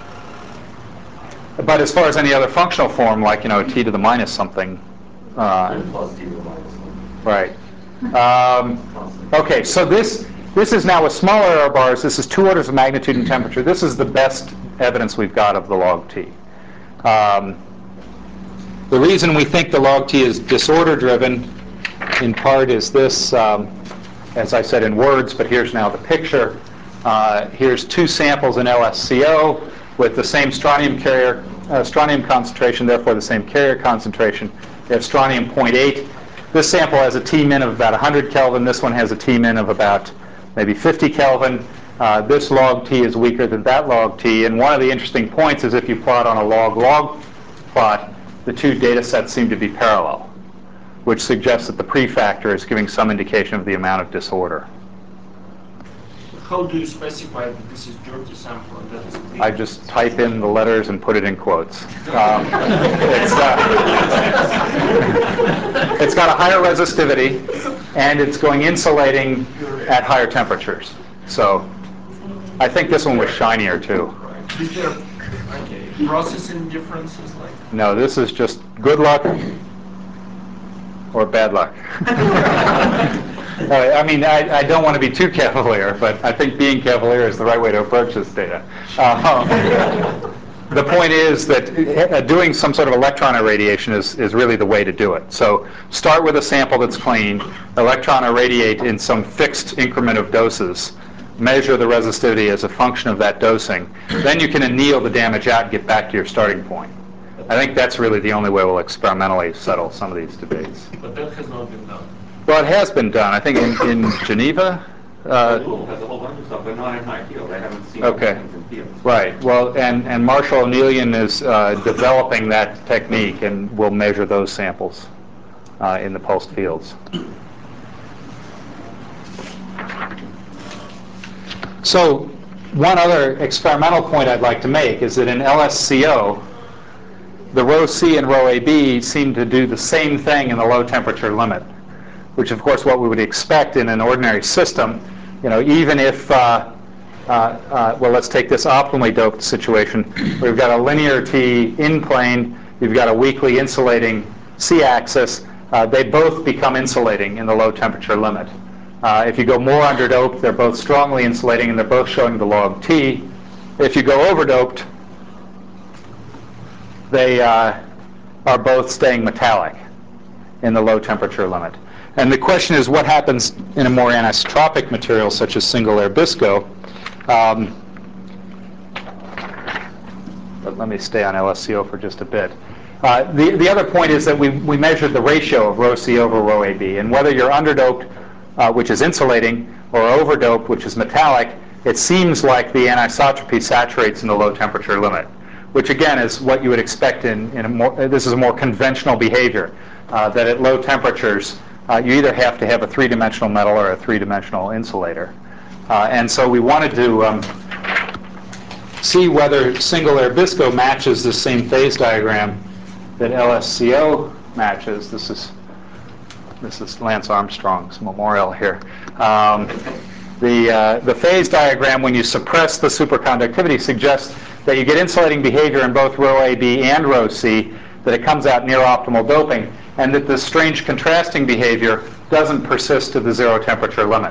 But as far as any other functional form, like, you know, t to the minus something, uh, And plus t to the minus one. right. Um, okay, so this this is now with smaller error bars. This is two orders of magnitude in temperature. This is the best evidence we've got of the log t. Um, the reason we think the log t is disorder driven, in part, is this, um, as I said in words, but here's now the picture. Uh, here's two samples in L S C O with the same strontium carrier, uh, strontium concentration, therefore the same carrier concentration. We have strontium zero point eight. This sample has a T-min of about one hundred Kelvin. This one has a T-min of about maybe fifty Kelvin. Uh, this log T is weaker than that log T. And one of the interesting points is if you plot on a log-log plot, the two data sets seem to be parallel, which suggests that the prefactor is giving some indication of the amount of disorder. How do you specify that this is dirty sample and that is clean? I just type in the letters and put it in quotes. Um, it's, uh, it's got a higher resistivity, and it's going insulating at higher temperatures. So I think this one was shinier, too. Is there okay, processing differences like? No, this is just good luck or bad luck. Uh, I mean, I, I don't want to be too cavalier, but I think being cavalier is the right way to approach this data. Uh, the point is that uh, doing some sort of electron irradiation is, is really the way to do it. So start with a sample that's clean, electron irradiate in some fixed increment of doses, measure the resistivity as a function of that dosing. Then you can anneal the damage out and get back to your starting point. I think that's really the only way we'll experimentally settle some of these debates. But that has not been done. Well, it has been done. I think in, in Geneva. Uh, Google has a whole bunch of stuff, but not in high field. I haven't seen Okay. things in fields. right. Well, and, and Marshall O'Neillian is uh, developing that technique, and will measure those samples uh, in the pulsed fields. So one other experimental point I'd like to make is that in L S C O, the rho C and rho A B seem to do the same thing in the low temperature limit, which of course what we would expect in an ordinary system. You know, even if, uh, uh, uh, well, let's take this optimally doped situation. We've got a linear T in plane. You've got a weakly insulating C-axis. Uh, they both become insulating in the low temperature limit. Uh, if you go more underdoped, they're both strongly insulating, and they're both showing the log T. If you go overdoped, they uh, are both staying metallic in the low temperature limit. And the question is, what happens in a more anisotropic material, such as single-layer Bisco? Um, but let me stay on L S C O for just a bit. Uh, the, the other point is that we, we measured the ratio of rho C over rho A B. And whether you're underdoped, uh, which is insulating, or overdoped, which is metallic, it seems like the anisotropy saturates in the low temperature limit, which again is what you would expect in, in a more, this is a more conventional behavior, uh, that at low temperatures, uh, you either have to have a three-dimensional metal or a three-dimensional insulator. Uh, and so we wanted to um, see whether single-layer Bisco matches the same phase diagram that L S C O matches. This is, this is Lance Armstrong's memorial here. Um, the, uh, the phase diagram, when you suppress the superconductivity, suggests that you get insulating behavior in both rho A B and rho C, that it comes out near optimal doping, and that this strange contrasting behavior doesn't persist to the zero temperature limit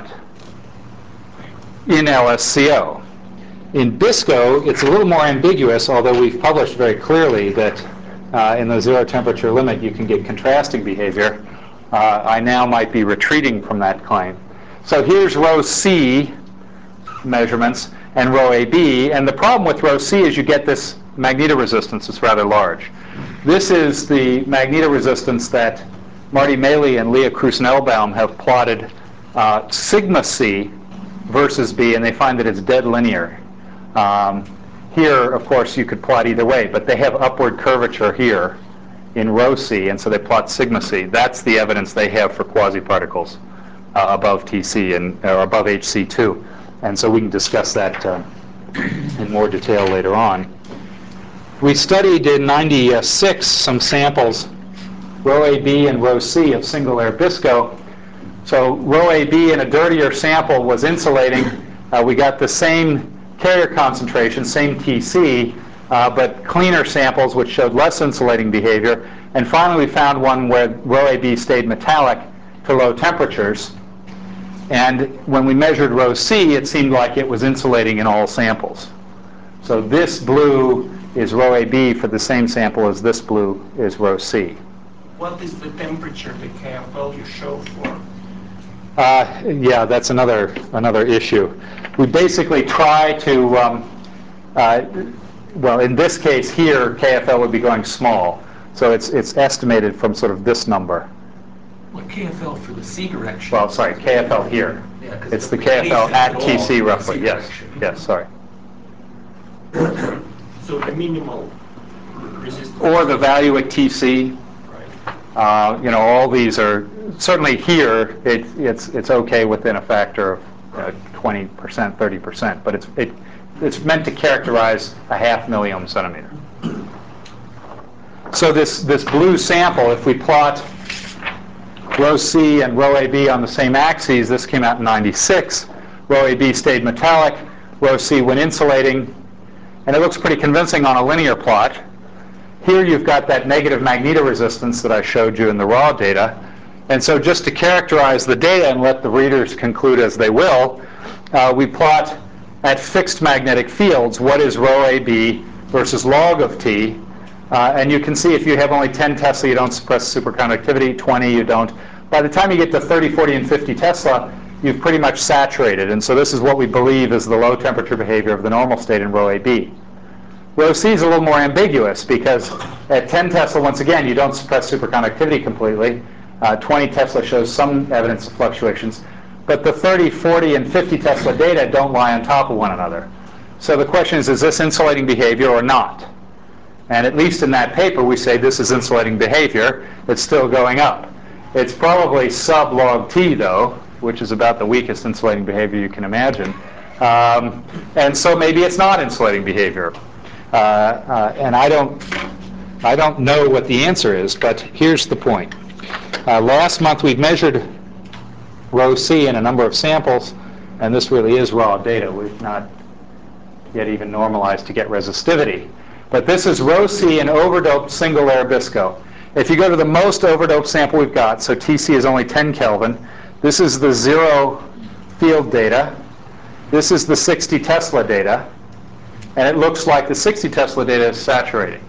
in L S C O. In Bisco, it's a little more ambiguous, although we've published very clearly that uh, in the zero temperature limit you can get contrasting behavior. Uh, I now might be retreating from that claim. So here's rho C measurements and rho A B, and the problem with rho C is you get this magnetoresistance that's rather large. This is the magnetoresistance that Marty Maley and Leah Krusnelbaum have plotted uh, sigma C versus B, and they find that it's dead linear. Um, here, of course, you could plot either way, but they have upward curvature here in rho C, and so they plot sigma C. That's the evidence they have for quasi-particles uh, above T C and or above H C two. And so we can discuss that uh, in more detail later on. We studied in ninety-six some samples, rho A B and rho C of single-layer BISCO. So rho A B in a dirtier sample was insulating. Uh, we got the same carrier concentration, same T C, uh, but cleaner samples which showed less insulating behavior. And finally, we found one where rho A B stayed metallic to low temperatures. And when we measured rho C, it seemed like it was insulating in all samples. So this blue is rho A B for the same sample as this blue is rho C. What is the temperature, the K F L you show for? Uh, yeah, that's another another issue. We basically try to, um, uh, well, in this case here, K F L would be going small. So it's it's estimated from sort of this number. Well, K F L for the C direction. Well, sorry, K F L here. Yeah, 'cause It's the the K F L patient at at T all C is the roughly. C Yes, direction. yes, sorry. So the minimal resistance. Or the value at T C. Right. Uh, you know, all these are certainly here. It, it's it's okay within a factor of uh, twenty percent, thirty percent, but it's it it's meant to characterize a half milliohm centimeter. So this this blue sample, if we plot rho C and rho A B on the same axes, this came out in ninety-six. Rho A B stayed metallic. Rho C went insulating, and it looks pretty convincing on a linear plot. Here you've got that negative magnetoresistance that I showed you in the raw data. And so just to characterize the data and let the readers conclude as they will, uh, we plot at fixed magnetic fields what is rho A B versus log of T. Uh, and you can see if you have only ten Tesla, you don't suppress superconductivity, twenty, you don't. By the time you get to thirty, forty, and fifty Tesla, you've pretty much saturated. And so this is what we believe is the low temperature behavior of the normal state in rho A B. Rho C is a little more ambiguous because at ten Tesla, once again, you don't suppress superconductivity completely. Uh, twenty Tesla shows some evidence of fluctuations. But the thirty, forty, and fifty Tesla data don't lie on top of one another. So the question is, is this insulating behavior or not? And at least in that paper, we say this is insulating behavior. It's still going up. It's probably sub log T, though, which is about the weakest insulating behavior you can imagine. Um, and so maybe it's not insulating behavior. Uh, uh, and I don't, I don't know what the answer is, but here's the point. Uh, last month we measured rho C in a number of samples, and this really is raw data. We've not yet even normalized to get resistivity. But this is rho C in overdoped single-layer BISCO. If you go to the most overdoped sample we've got, so T C is only ten Kelvin, this is the zero field data. This is the sixty Tesla data. And it looks like the sixty Tesla data is saturating.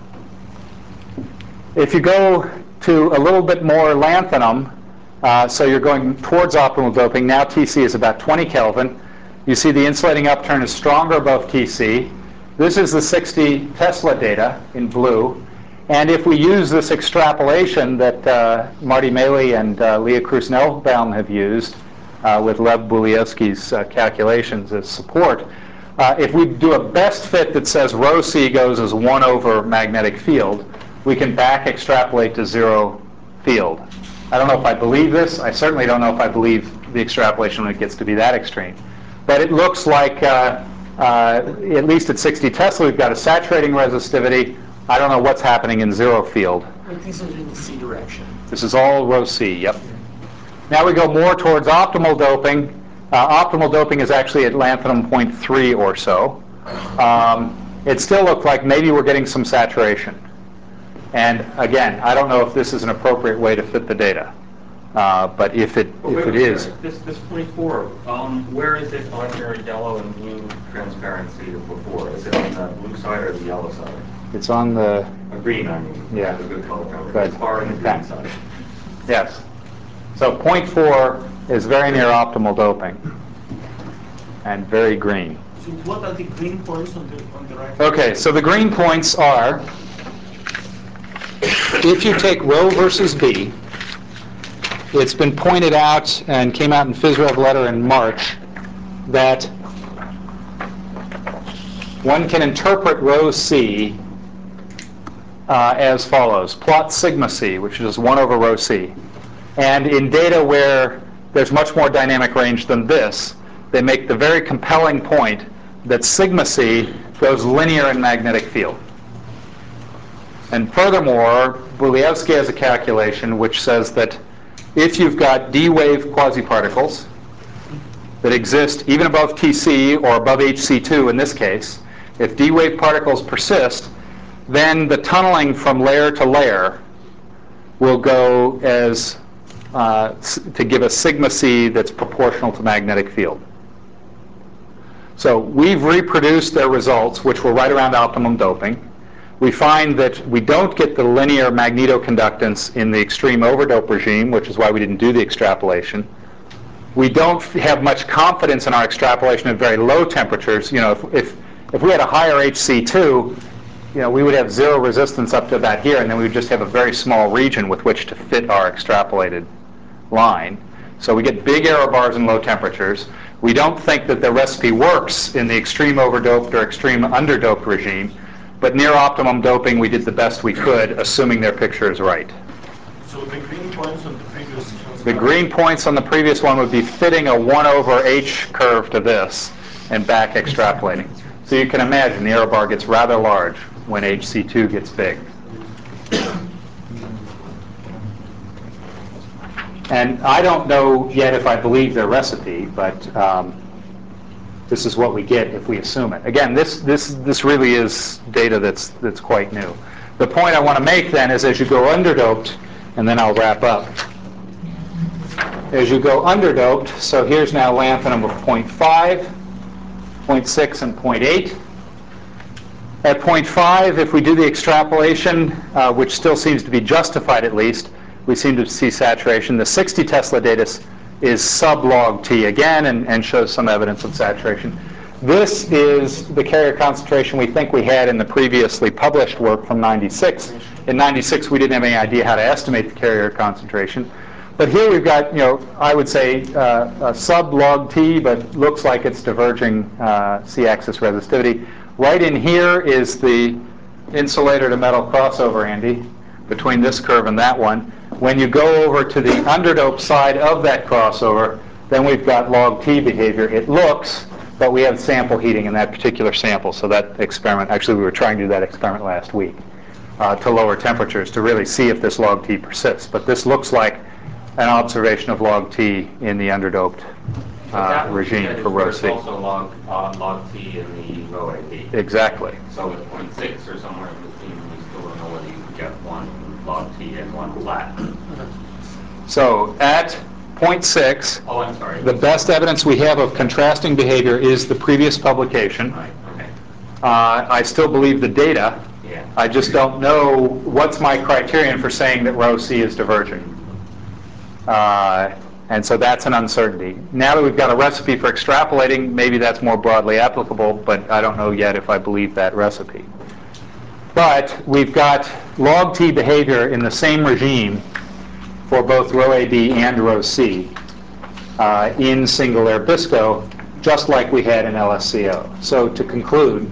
If you go to a little bit more lanthanum, uh, so you're going towards optimal doping, now T C is about twenty Kelvin. You see the insulating upturn is stronger above T C. This is the sixty Tesla data in blue. And if we use this extrapolation that uh, Marty Maley and uh, Leah Krusnelbaum have used uh, with Lev Bulievsky's uh, calculations as support, uh, if we do a best fit that says rho C goes as one over magnetic field, we can back extrapolate to zero field. I don't know if I believe this. I certainly don't know if I believe the extrapolation when it gets to be that extreme. But it looks like, uh, uh, at least at sixty Tesla, we've got a saturating resistivity. I don't know what's happening in zero field. But these are in the C direction. This is all rho C, yep. Now we go more towards optimal doping. Uh, optimal doping is actually at lanthanum zero point three or so. Um, it still looked like maybe we're getting some saturation. And again, I don't know if this is an appropriate way to fit the data. Uh, but if it, Well, if wait, it wait, is, sorry. This, this twenty-four, um, where is it on your yellow and blue transparency before? Is it on the blue side or the yellow side? it's on the, Uh, green, I mean. Yeah. The good color coverage. Good. It's far in the green That. side. yes. So zero point four is very near optimal doping and very green. So what are the green points on the on the right? Okay, so the green points are, if you take rho versus B, it's been pointed out and came out in FISREV letter in March that one can interpret rho C uh, as follows. Plot sigma C, which is one over rho C. And in data where there's much more dynamic range than this, they make the very compelling point that sigma C goes linear in magnetic field. And furthermore, Bulievsky has a calculation which says that if you've got D-wave quasiparticles that exist even above T C or above H C two in this case, if D-wave particles persist, then the tunneling from layer to layer will go as uh, to give a sigma C that's proportional to magnetic field. So we've reproduced their results, which were right around optimum doping. We find that we don't get the linear magnetoconductance in the extreme overdope regime, which is why we didn't do the extrapolation. We don't have much confidence in our extrapolation at very low temperatures. You know, if, if, if we had a higher H C two, you know, we would have zero resistance up to about here, and then we would just have a very small region with which to fit our extrapolated line. So we get big error bars in low temperatures. We don't think that the recipe works in the extreme overdoped or extreme underdoped regime. But near optimum doping, we did the best we could, assuming their picture is right. So the green points on the previous The green points on the previous one would be fitting a one over H curve to this and back extrapolating. So you can imagine the error bar gets rather large when H C two gets big. And I don't know yet if I believe their recipe, but um, this is what we get if we assume it. Again, this, this, this really is data that's, that's quite new. The point I want to make then is as you go underdoped, and then I'll wrap up. As you go underdoped, so here's now lanthanum of zero point five, zero point six, and zero point eight. At zero point five, if we do the extrapolation, uh, which still seems to be justified at least, we seem to see saturation. The sixty Tesla data is sub-log T again and, and shows some evidence of saturation. This is the carrier concentration we think we had in the previously published work from ninety-six. In ninety-six, we didn't have any idea how to estimate the carrier concentration. But here we've got, you know, I would say uh, a sub-log T, but looks like it's diverging uh, C-axis resistivity. Right in here is the insulator to metal crossover, Andy, between this curve and that one. When you go over to the underdoped side of that crossover, then we've got log T behavior. It looks, but we have sample heating in that particular sample. So that experiment, actually we were trying to do that experiment last week uh, to lower temperatures to really see if this log T persists. But this looks like an observation of log T in the underdoped uh, regime for rho C. Also log, uh, log T in the rho A B. Exactly. So at zero point six or somewhere in between, we still don't know whether you can get one log T and one flat. So at zero point six, Oh, I'm sorry. the best evidence we have of contrasting behavior is the previous publication. Right, okay. Uh, I still believe the data. Yeah. I just don't know what's my criterion for saying that rho C is diverging. Uh, and so that's an uncertainty. Now that we've got a recipe for extrapolating, maybe that's more broadly applicable, but I don't know yet if I believe that recipe. But we've got log T behavior in the same regime for both rho A B and rho C uh, in single layer BISCO, just like we had in L S C O. So to conclude,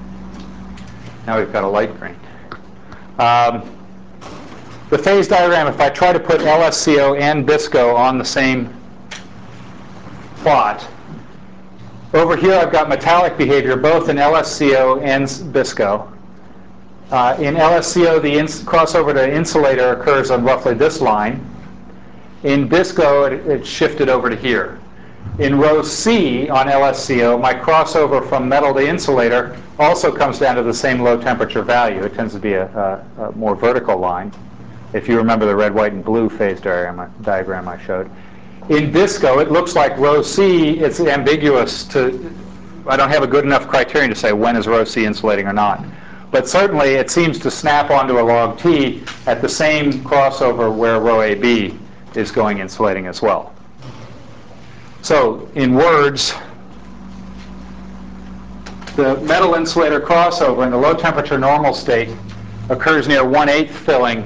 now we've got a light green. Um, the phase diagram, if I try to put L S C O and BISCO on the same plot, over here I've got metallic behavior both in L S C O and BISCO. Uh, in L S C O, the crossover to insulator occurs on roughly this line. In BISCO, it, it shifted over to here. In rho C on L S C O, my crossover from metal to insulator also comes down to the same low temperature value. It tends to be a, a, a more vertical line, if you remember the red, white, and blue phase diagram, diagram I showed. In BISCO, it looks like rho C, it's ambiguous to, I don't have a good enough criterion to say when is rho C insulating or not. But certainly it seems to snap onto a log T at the same crossover where rho A B is going insulating as well. So in words, the metal insulator crossover in the low temperature normal state occurs near one eighth filling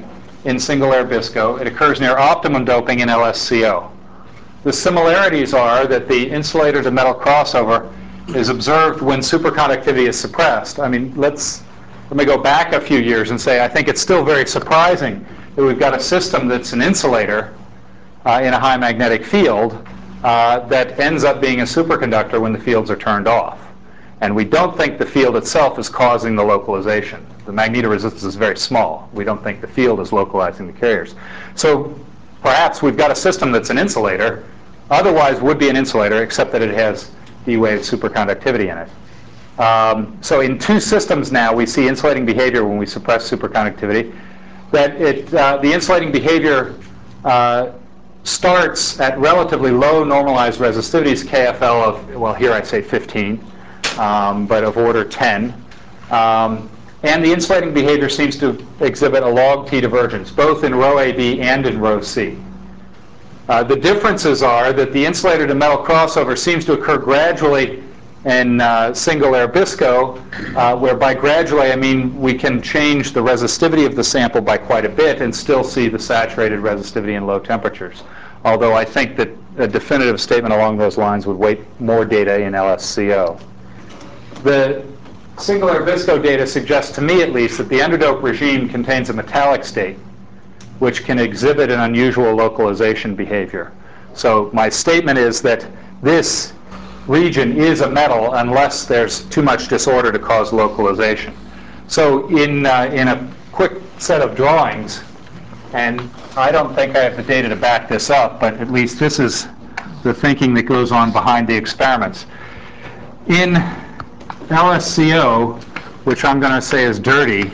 in single-layer BISCO. It occurs near optimum doping in L S C O. The similarities are that the insulator to metal crossover is observed when superconductivity is suppressed. I mean, let's let me go back a few years and say I think it's still very surprising that we've got a system that's an insulator uh, in a high magnetic field uh, that ends up being a superconductor when the fields are turned off. And we don't think the field itself is causing the localization. The magnetoresistance is very small. We don't think the field is localizing the carriers. So perhaps we've got a system that's an insulator, otherwise would be an insulator, except that it has D-wave superconductivity in it. Um, so in two systems now, we see insulating behavior when we suppress superconductivity. That it, uh, the insulating behavior uh, starts at relatively low normalized resistivities, K F L of, well, here I say fifteen, um, but of order ten. Um, and the insulating behavior seems to exhibit a log T divergence, both in row A B and in row C. Uh, the differences are that the insulator to metal crossover seems to occur gradually in uh, single-layer BISCO, uh, where by gradually I mean we can change the resistivity of the sample by quite a bit and still see the saturated resistivity in low temperatures. Although I think that a definitive statement along those lines would weight more data in L S C O. The single-layer BISCO data suggests, to me at least, that the underdope regime contains a metallic state which can exhibit an unusual localization behavior. So my statement is that this region is a metal unless there's too much disorder to cause localization. So in, uh, in a quick set of drawings, and I don't think I have the data to back this up, but at least this is the thinking that goes on behind the experiments. In L S C O, which I'm going to say is dirty,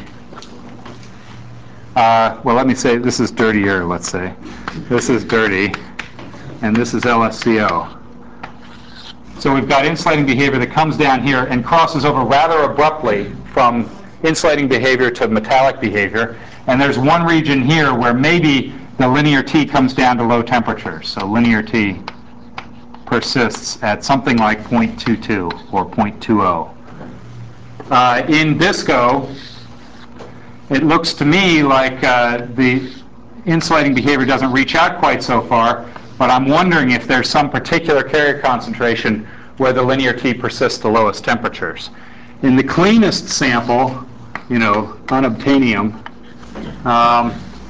uh, well, let me say this is dirtier, let's say. This is dirty, and this is L S C O. So we've got insulating behavior that comes down here and crosses over rather abruptly from insulating behavior to metallic behavior. And there's one region here where maybe the linear T comes down to low temperatures. So linear T persists at something like zero point two two or zero point two zero. Uh, in BISCO, it looks to me like uh, the insulating behavior doesn't reach out quite so far, but I'm wondering if there's some particular carrier concentration where the linear T persists to lowest temperatures. In the cleanest sample, you know, unobtainium, um,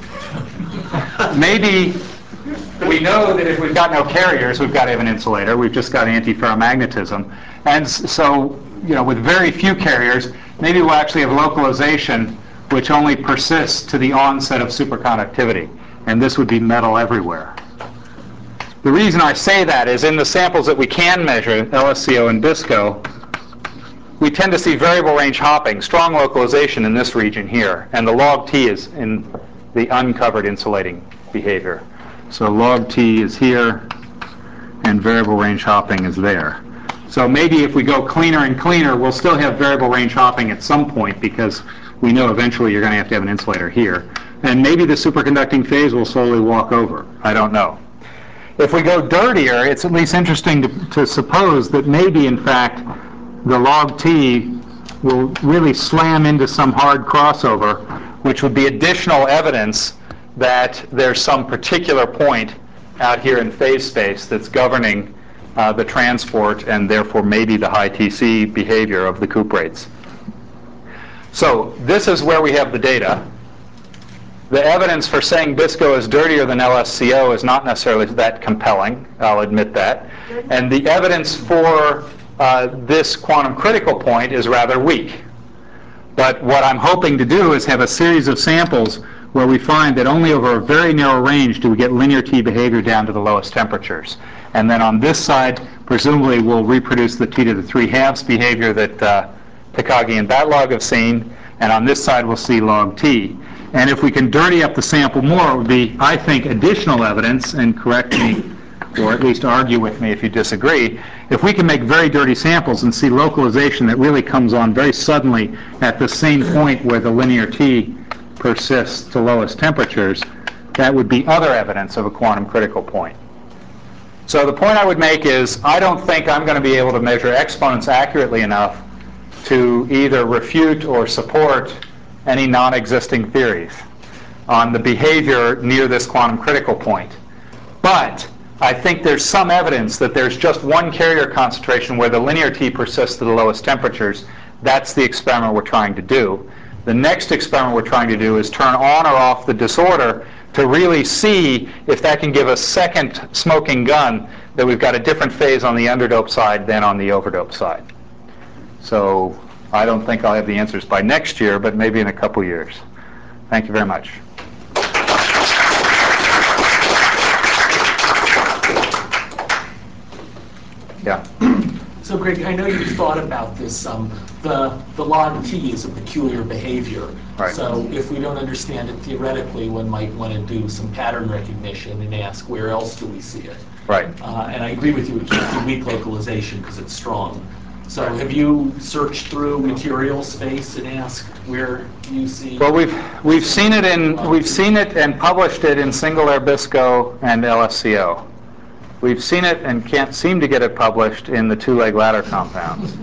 maybe we know that if we've got no carriers, we've got to have an insulator. We've just got antiferromagnetism. And so, you know, with very few carriers, maybe we'll actually have localization which only persists to the onset of superconductivity. And this would be metal everywhere. The reason I say that is in the samples that we can measure, L S C O and BISCO, we tend to see variable range hopping, strong localization in this region here. And the log T is in the uncovered insulating behavior. So log T is here, and variable range hopping is there. So maybe if we go cleaner and cleaner, we'll still have variable range hopping at some point because we know eventually you're going to have to have an insulator here. And maybe the superconducting phase will slowly walk over. I don't know. If we go dirtier, it's at least interesting to, to suppose that maybe, in fact, the log T will really slam into some hard crossover, which would be additional evidence that there's some particular point out here in phase space that's governing uh, the transport and therefore maybe the high T C behavior of the cuprates. So this is where we have the data. The evidence for saying BISCO is dirtier than L S C O is not necessarily that compelling, I'll admit that. And the evidence for uh, this quantum critical point is rather weak. But what I'm hoping to do is have a series of samples where we find that only over a very narrow range do we get linear T behavior down to the lowest temperatures. And then on this side, presumably we'll reproduce the T to the three halves behavior that uh, Takagi and Batlogg have seen. And on this side, we'll see log T. And if we can dirty up the sample more, it would be, I think, additional evidence, and correct me, or at least argue with me if you disagree, if we can make very dirty samples and see localization that really comes on very suddenly at the same point where the linear T persists to lowest temperatures, that would be other evidence of a quantum critical point. So the point I would make is I don't think I'm going to be able to measure exponents accurately enough to either refute or support any non-existing theories. on the behavior near this quantum critical point. But I think there's some evidence that there's just one carrier concentration where the linear T persists to the lowest temperatures. That's the experiment we're trying to do. The next experiment we're trying to do is turn on or off the disorder to really see if that can give a second smoking gun that we've got a different phase on the underdoped side than on the overdoped side. So I don't think I'll have the answers by next year, but maybe in a couple years. Thank you very much. Yeah. So, Greg, I know you've thought about this. Um, the, the log T is a peculiar behavior. Right. So if we don't understand it theoretically, one might want to do some pattern recognition and ask, where else do we see it? Right. Uh, and I agree with you, it can't be weak localization because it's strong. So have you searched through material space and asked where you see? Well, we've we've seen it in we've seen it and published it in single air BISCO and L S C O. We've seen it and can't seem to get it published in the two-leg ladder compounds.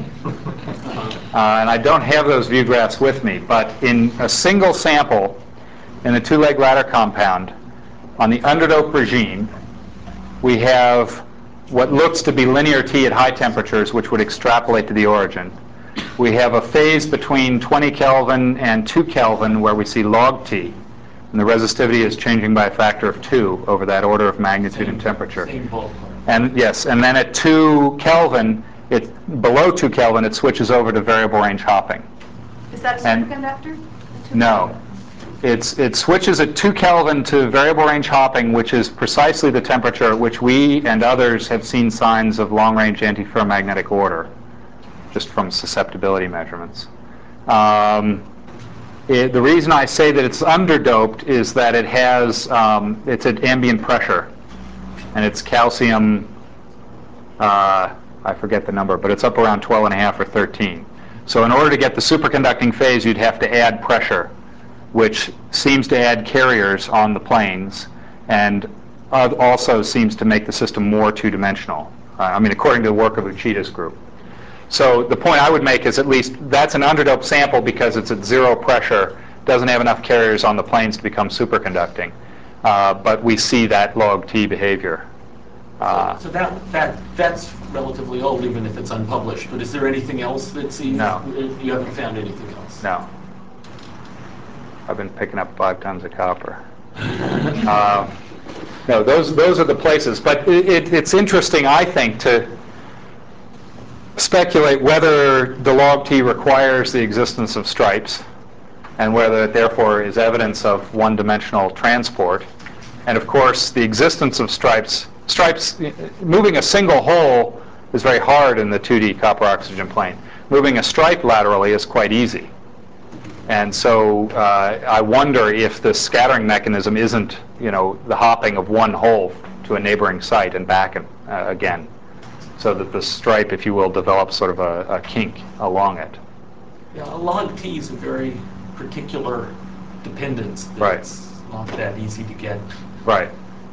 Uh, and I don't have those view graphs with me, but in a single sample in the two-leg ladder compound, on the underdoped regime, we have what looks to be linear T at high temperatures, which would extrapolate to the origin. We have a phase between twenty Kelvin and two Kelvin where we see log T, and the resistivity is changing by a factor of two over that order of magnitude and temperature. Same ballpark. And yes, and then at two Kelvin, it below two Kelvin, it switches over to variable range hopping. Is that a And- superconductor? No. It's, it switches at two Kelvin to variable range hopping, which is precisely the temperature at which we and others have seen signs of long-range antiferromagnetic order, just from susceptibility measurements. Um, it, the reason I say that it's underdoped is that it has, um, it's at ambient pressure, and it's calcium, uh, I forget the number, but it's up around twelve and a half or thirteen. So in order to get the superconducting phase, you'd have to add pressure, which seems to add carriers on the planes, and uh, also seems to make the system more two-dimensional. Uh, I mean, according to the work of Uchita's group. So the point I would make is at least that's an underdoped sample because it's at zero pressure, doesn't have enough carriers on the planes to become superconducting. Uh, but we see that log T behavior. Uh, So that, that, that's relatively old, even if it's unpublished. But is there anything else that seems? No. You haven't found anything else? no. I've been picking up five tons of copper. uh, no, those those are the places. But it, it, it's interesting, I think, to speculate whether the log T requires the existence of stripes, and whether it therefore is evidence of one-dimensional transport. And of course, the existence of stripes, stripes, moving a single hole is very hard in the two D copper oxygen plane. Moving a stripe laterally is quite easy. And so uh, I wonder if the scattering mechanism isn't, you know, the hopping of one hole to a neighboring site and back and, uh, again, so that the stripe, if you will, develops sort of a, a kink along it. Yeah, a log T is a very particular dependence Right. that's not that easy to get. Right.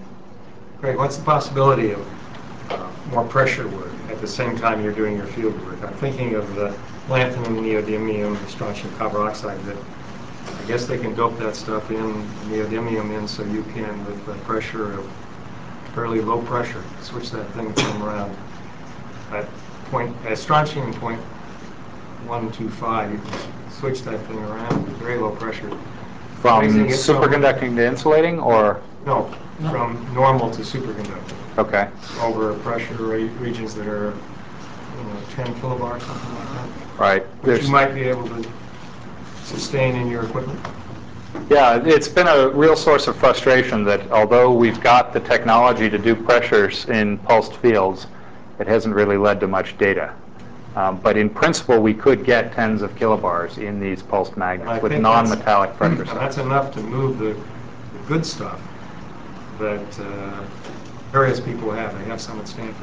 Greg, what's the possibility of uh, more pressure work at the same time you're doing your field work? I'm thinking of the lanthanum, neodymium, the strontium copper oxide that I guess they can dope that stuff in, neodymium in, so you can, with the pressure of fairly low pressure, switch that thing from around at point, at strontium point one two five, you can switch that thing around with very low pressure. From Raising it from- superconducting to insulating, or? No, from normal to superconducting. Okay. Over pressure re- regions that are, you know, ten kilobars, something like that, Right. which There's- you might be able to sustain in your equipment. Yeah, it's been a real source of frustration that although we've got the technology to do pressures in pulsed fields, it hasn't really led to much data. Um, but in principle, we could get tens of kilobars in these pulsed I magnets with think that's- non-metallic pressure Now, that's cells. enough to move the, the good stuff that uh, various people have. They have some at Stanford.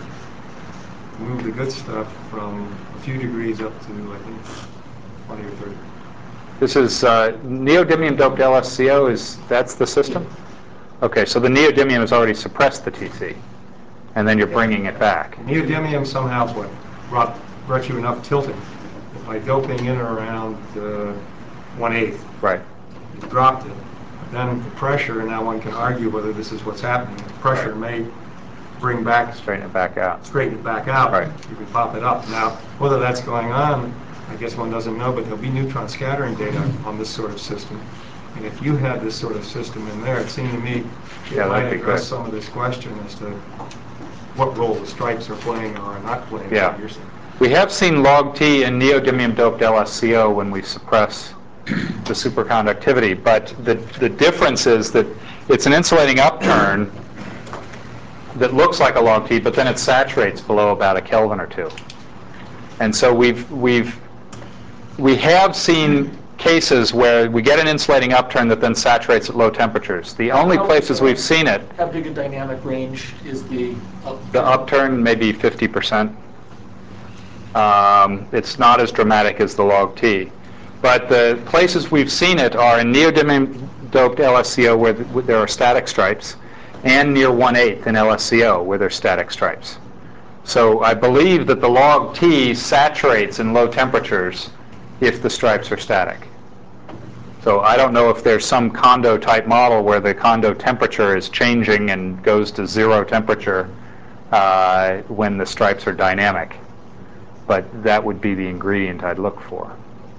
Move the good stuff from a few degrees up to, I think, twenty or thirty. This is uh, neodymium doped L S C O. Is that's the system? Okay, so the neodymium has already suppressed the T C, and then you're bringing it back. Neodymium somehow what brought, brought you enough tilting by doping in or around uh, one eighth. Right. You dropped it. then the pressure, and now one can argue whether this is what's happening. The pressure may bring back, Straighten it back out. straighten it back out. Right. You can pop it up. Now, whether that's going on, I guess one doesn't know, but there'll be neutron scattering data on this sort of system. And if you had this sort of system in there, it seemed to me it Yeah, might that'd be address good. some of this question as to what role the stripes are playing or are not playing. Yeah. What you're saying. We have seen log T in neodymium-doped L S C O when we suppress the superconductivity, but the, the difference is that it's an insulating upturn that looks like a log T, but then it saturates below about a Kelvin or two. And so we've, we've, we have seen cases where we get an insulating upturn that then saturates at low temperatures. The only places we've seen it, How big a dynamic range is the upturn? the upturn may be fifty percent. Um, it's not as dramatic as the log T. But the places we've seen it are in neodymium-doped L S C O where th- there are static stripes, and near one eighth in L S C O where there's static stripes. So I believe that the log T saturates in low temperatures if the stripes are static. So I don't know if there's some condo type model where the condo temperature is changing and goes to zero temperature uh, when the stripes are dynamic. But that would be the ingredient I'd look for.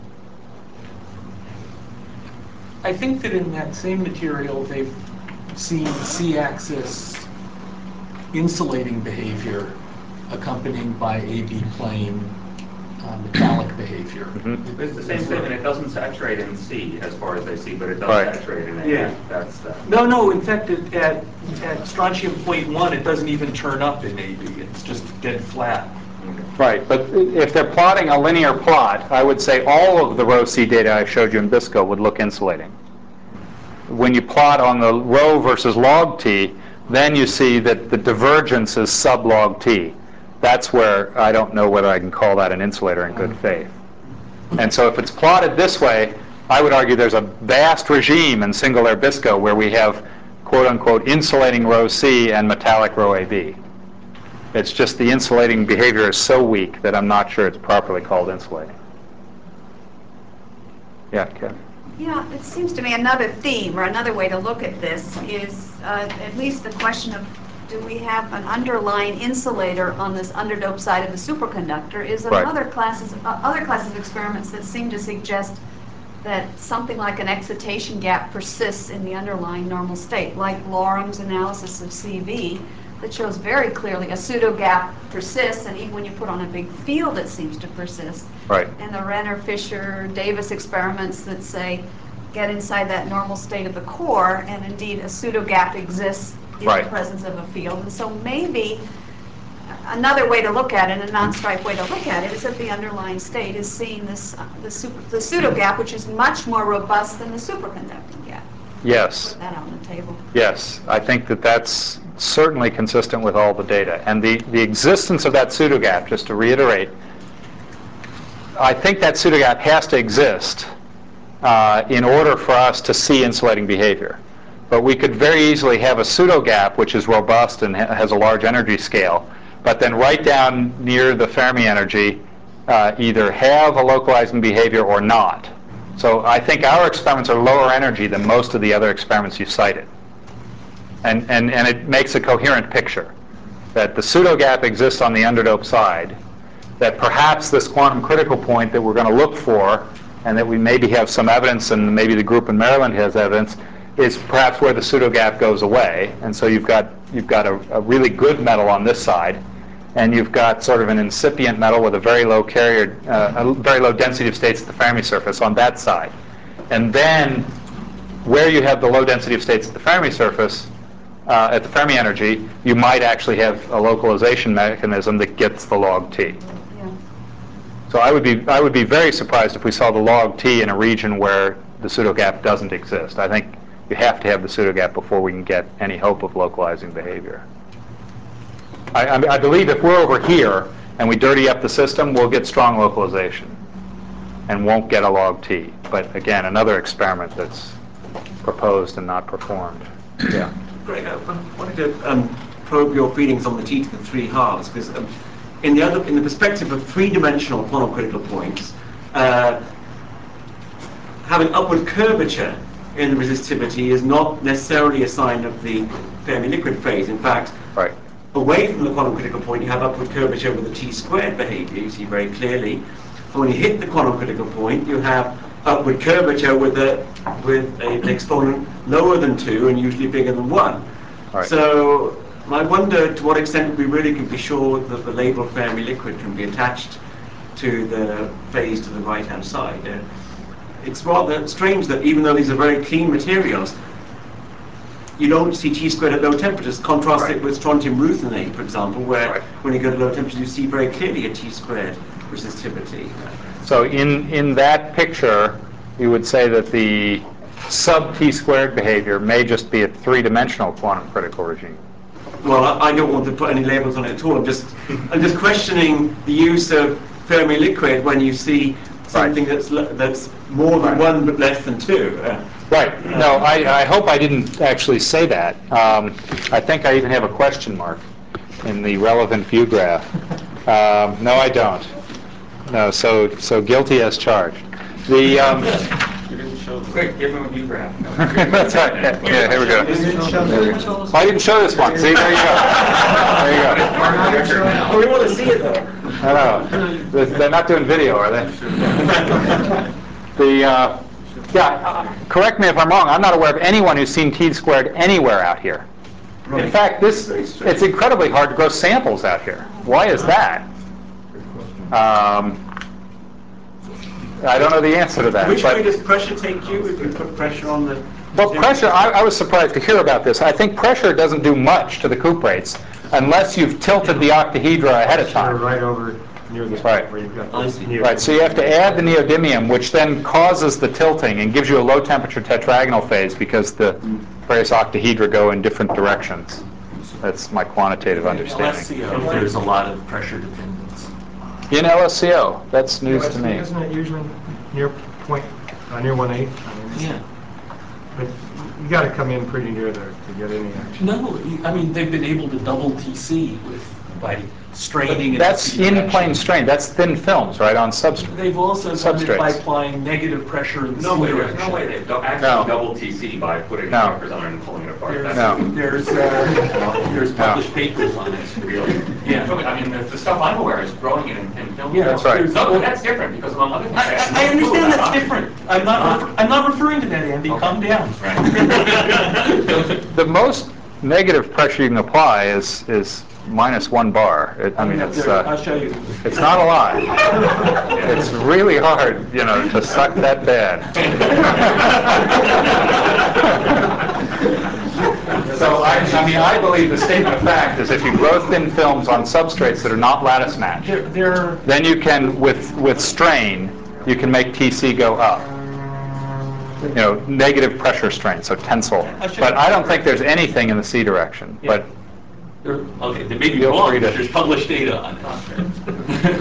I think that in that same material, they've seen C-axis insulating behavior accompanied by A B plane uh, metallic behavior. Mm-hmm. It's the same thing, and it doesn't saturate in C as far as I see, but it does Right. saturate in A. Yeah. That's the. No, no, in fact, it- at, at strontium point one, it doesn't even turn up in A B. It's just dead flat. Right, but if they're plotting a linear plot, I would say all of the rho C data I showed you in BISCO would look insulating. When you plot on the rho versus log T, then you see that the divergence is sub log T. That's where I don't know whether I can call that an insulator in good faith. And so if it's plotted this way, I would argue there's a vast regime in single layer BISCO where we have quote unquote insulating rho C and metallic rho A B. It's just the insulating behavior is so weak that I'm not sure it's properly called insulating. Yeah, Ken? Yeah, it seems to me another theme or another way to look at this is uh, at least the question of do we have an underlying insulator on this underdoped side of the superconductor is Right. another classes, uh, other classes of experiments that seem to suggest that something like an excitation gap persists in the underlying normal state, like Lorem's analysis of C V that shows very clearly a pseudo gap persists, and even when you put on a big field it seems to persist. Right. And the Renner, Fisher, Davis experiments that say get inside that normal state of the core, and indeed a pseudo gap exists in Right. the presence of a field. And so maybe another way to look at it, a non-stripe way to look at it, is that the underlying state is seeing this uh, the, super, the pseudo gap, which is much more robust than the superconducting gap. Yes. Put that on the table. Yes, I think that that's certainly consistent with all the data. And the, the existence of that pseudogap, just to reiterate, I think that pseudogap has to exist uh, in order for us to see insulating behavior. But we could very easily have a pseudogap which is robust and ha has a large energy scale, but then right down near the Fermi energy uh, either have a localizing behavior or not. So I think our experiments are lower energy than most of the other experiments you cited. And, and, and it makes a coherent picture that the pseudogap exists on the underdoped side, that perhaps this quantum critical point that we're going to look for, and that we maybe have some evidence, and maybe the group in Maryland has evidence, is perhaps where the pseudogap goes away. And so you've got, you've got a, a really good metal on this side, and you've got sort of an incipient metal with a very low carrier, uh, a very low density of states at the Fermi surface on that side. And then where you have the low density of states at the Fermi surface, uh, at the Fermi energy, you might actually have a localization mechanism that gets the log T. Yeah. So I would be I would be very surprised if we saw the log T in a region where the pseudogap doesn't exist. I think you have to have the pseudogap before we can get any hope of localizing behavior. I, I, I believe if we're over here and we dirty up the system, we'll get strong localization and won't get a log T. But again, another experiment that's proposed and not performed. Yeah. Greg, I wanted to um, probe your feelings on the T to the three halves, because um, in the other, in the perspective of three-dimensional quantum critical points, uh, having upward curvature in the resistivity is not necessarily a sign of the Fermi-liquid phase. In fact, Right. away from the quantum critical point, you have upward curvature with the T squared behavior, you see very clearly. And when you hit the quantum critical point, you have upward curvature with, a, with a, an exponent lower than two and usually bigger than one. Right. So I wonder to what extent we really can be sure that the label Fermi-liquid can be attached to the phase to the right-hand side. Uh, it's rather strange that even though these are very clean materials, you don't see T squared at low temperatures. Contrast Right. it with strontium ruthenate, for example, where Right. when you go to low temperatures, you see very clearly a T squared resistivity. So in, in that picture, you would say that the sub-T squared behavior may just be a three-dimensional quantum critical regime. Well, I, I don't want to put any labels on it at all. I'm just, I'm just questioning the use of Fermi-liquid when you see something Right. that's le- that's more than Right. one but less than two. Uh, Right. No, I, I hope I didn't actually say that. Um, I think I even have a question mark in the relevant view graph. Um, no, I don't. No, so so guilty as charged. The um, Quick, give him a view graph. that's right. Yeah, yeah, here we go. I didn't show this one. See, there you go. There you go. we want to see it though. I know. They're they're not doing video, are they? The uh, yeah. Uh, correct me if I'm wrong. I'm not aware of anyone who's seen T squared anywhere out here. In fact, this it's incredibly hard to grow samples out here. Why is that? Um, I don't know the answer to that. Which but way does pressure take you if you put pressure on the... Well, pressure, I, I was surprised to hear about this. I think pressure doesn't do much to the cuprates unless you've tilted the octahedra ahead of You're time. right over near the Right. where you've got I this see. near- Right, so you have to add the neodymium, which then causes the tilting and gives you a low temperature tetragonal phase because the various octahedra go in different directions. That's my quantitative In understanding. L S C O, there's a lot of pressure dependence. In L S C O, that's Yeah, news but to me. Isn't it usually near point, uh, near one eighth? I mean, Yeah. But you got to come in pretty near there to get any action. No, I mean, they've been able to double T C with, by straining it. That's in plane strain. That's thin films, right, on substrate. They've also done it by Substrates. applying negative pressure in the No C way, there's direction. no way they don't actually No. double T C by putting No. markers on it and pulling it apart. There's, That's- No. there's, uh, there's published papers on it. Really? Yeah. I mean, the, the stuff I'm aware is growing it in, in film. Yeah, That's right. there's- No, but that's different because among other things. I, have I no clue understand about that's optics. different. I'm not, refer- I'm not referring to that, Andy. Calm down. The most negative pressure you can apply is is minus one bar. It, I mean, it's There, I'll uh, show you. it's not a lot. It's really hard, you know, to suck that bad. So I, I mean, I believe the statement of fact is if you grow thin films on substrates that are not lattice matched, There, there, then you can, with with strain, you can make T C go up. You know, negative pressure strain, so tensile. But I don't think there's anything in the C direction. But there, okay, they may be Feel wrong, free but to- there's published data on it.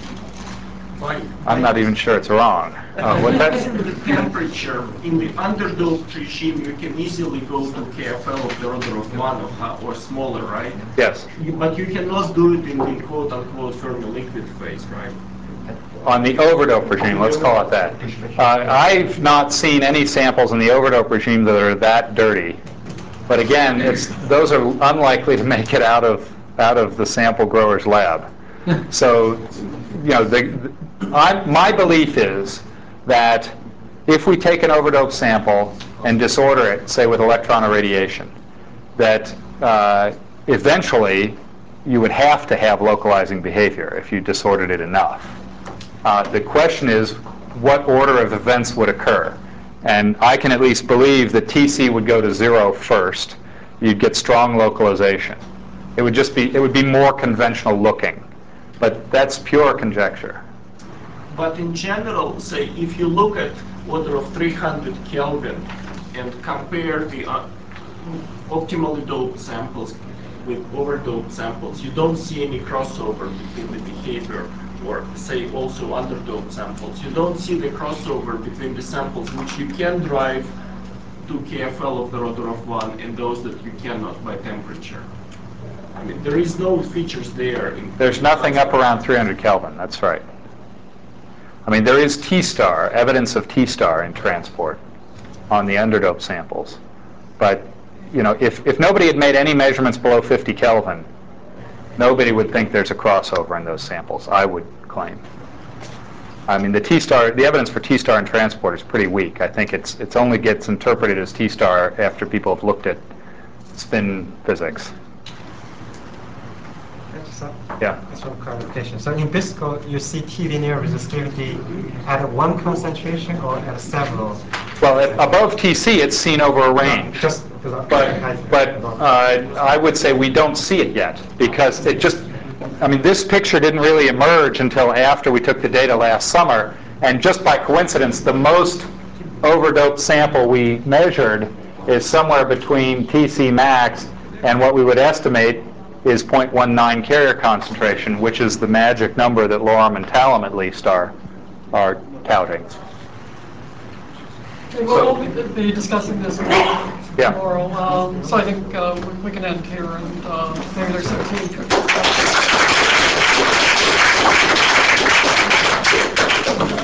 I'm not even sure it's wrong. Uh, what that, The temperature in the underdosed regime, you can easily go to K F L of the order of one or, ha- or smaller, right? yes. You- But you cannot do it in the quote-unquote Fermi-liquid phase, right? On the overdope regime, let's call it that. Uh, I've not seen any samples in the overdope regime that are that dirty. But again, it's those are unlikely to make it out of out of the sample grower's lab. So, you know, the, I, my belief is that if we take an overdope sample and disorder it, say with electron irradiation, that uh, eventually you would have to have localizing behavior if you disordered it enough. Uh, the question is, what order of events would occur? And I can at least believe that T C would go to zero first. You'd get strong localization. It would just be, it would be more conventional looking. But that's pure conjecture. But in general, say, if you look at order of three hundred Kelvin and compare the uh, optimally doped samples with overdoped samples, you don't see any crossover between the behavior, or say also underdoped samples. You don't see the crossover between the samples which you can drive to K F L of the order of one and those that you cannot by temperature. I mean, there is no features there. In There's nothing up around three hundred Kelvin, that's right. I mean, there is T-star, evidence of T-star in transport. on the underdoped samples. But you know, if, if nobody had made any measurements below fifty Kelvin, nobody would think there's a crossover in those samples, I would claim. I mean, the T-star, the evidence for T-star and transport is pretty weak. I think it's it's only gets interpreted as T-star after people have looked at spin physics. So, Yeah. just one clarification. So in BISCO, you see T linear resistivity at one concentration or at several? Well, at, above T C, it's seen over a range. Just But, but uh, I would say we don't see it yet, because it just, I mean, this picture didn't really emerge until after we took the data last summer. And just by coincidence, the most overdoped sample we measured is somewhere between T C max and what we would estimate is zero point one nine carrier concentration, which is the magic number that Loram and Talam at least are, are touting. Okay, well, we'll be discussing this Yeah. tomorrow. Um, so I think uh, we, we can end here, and uh, maybe there's some tea.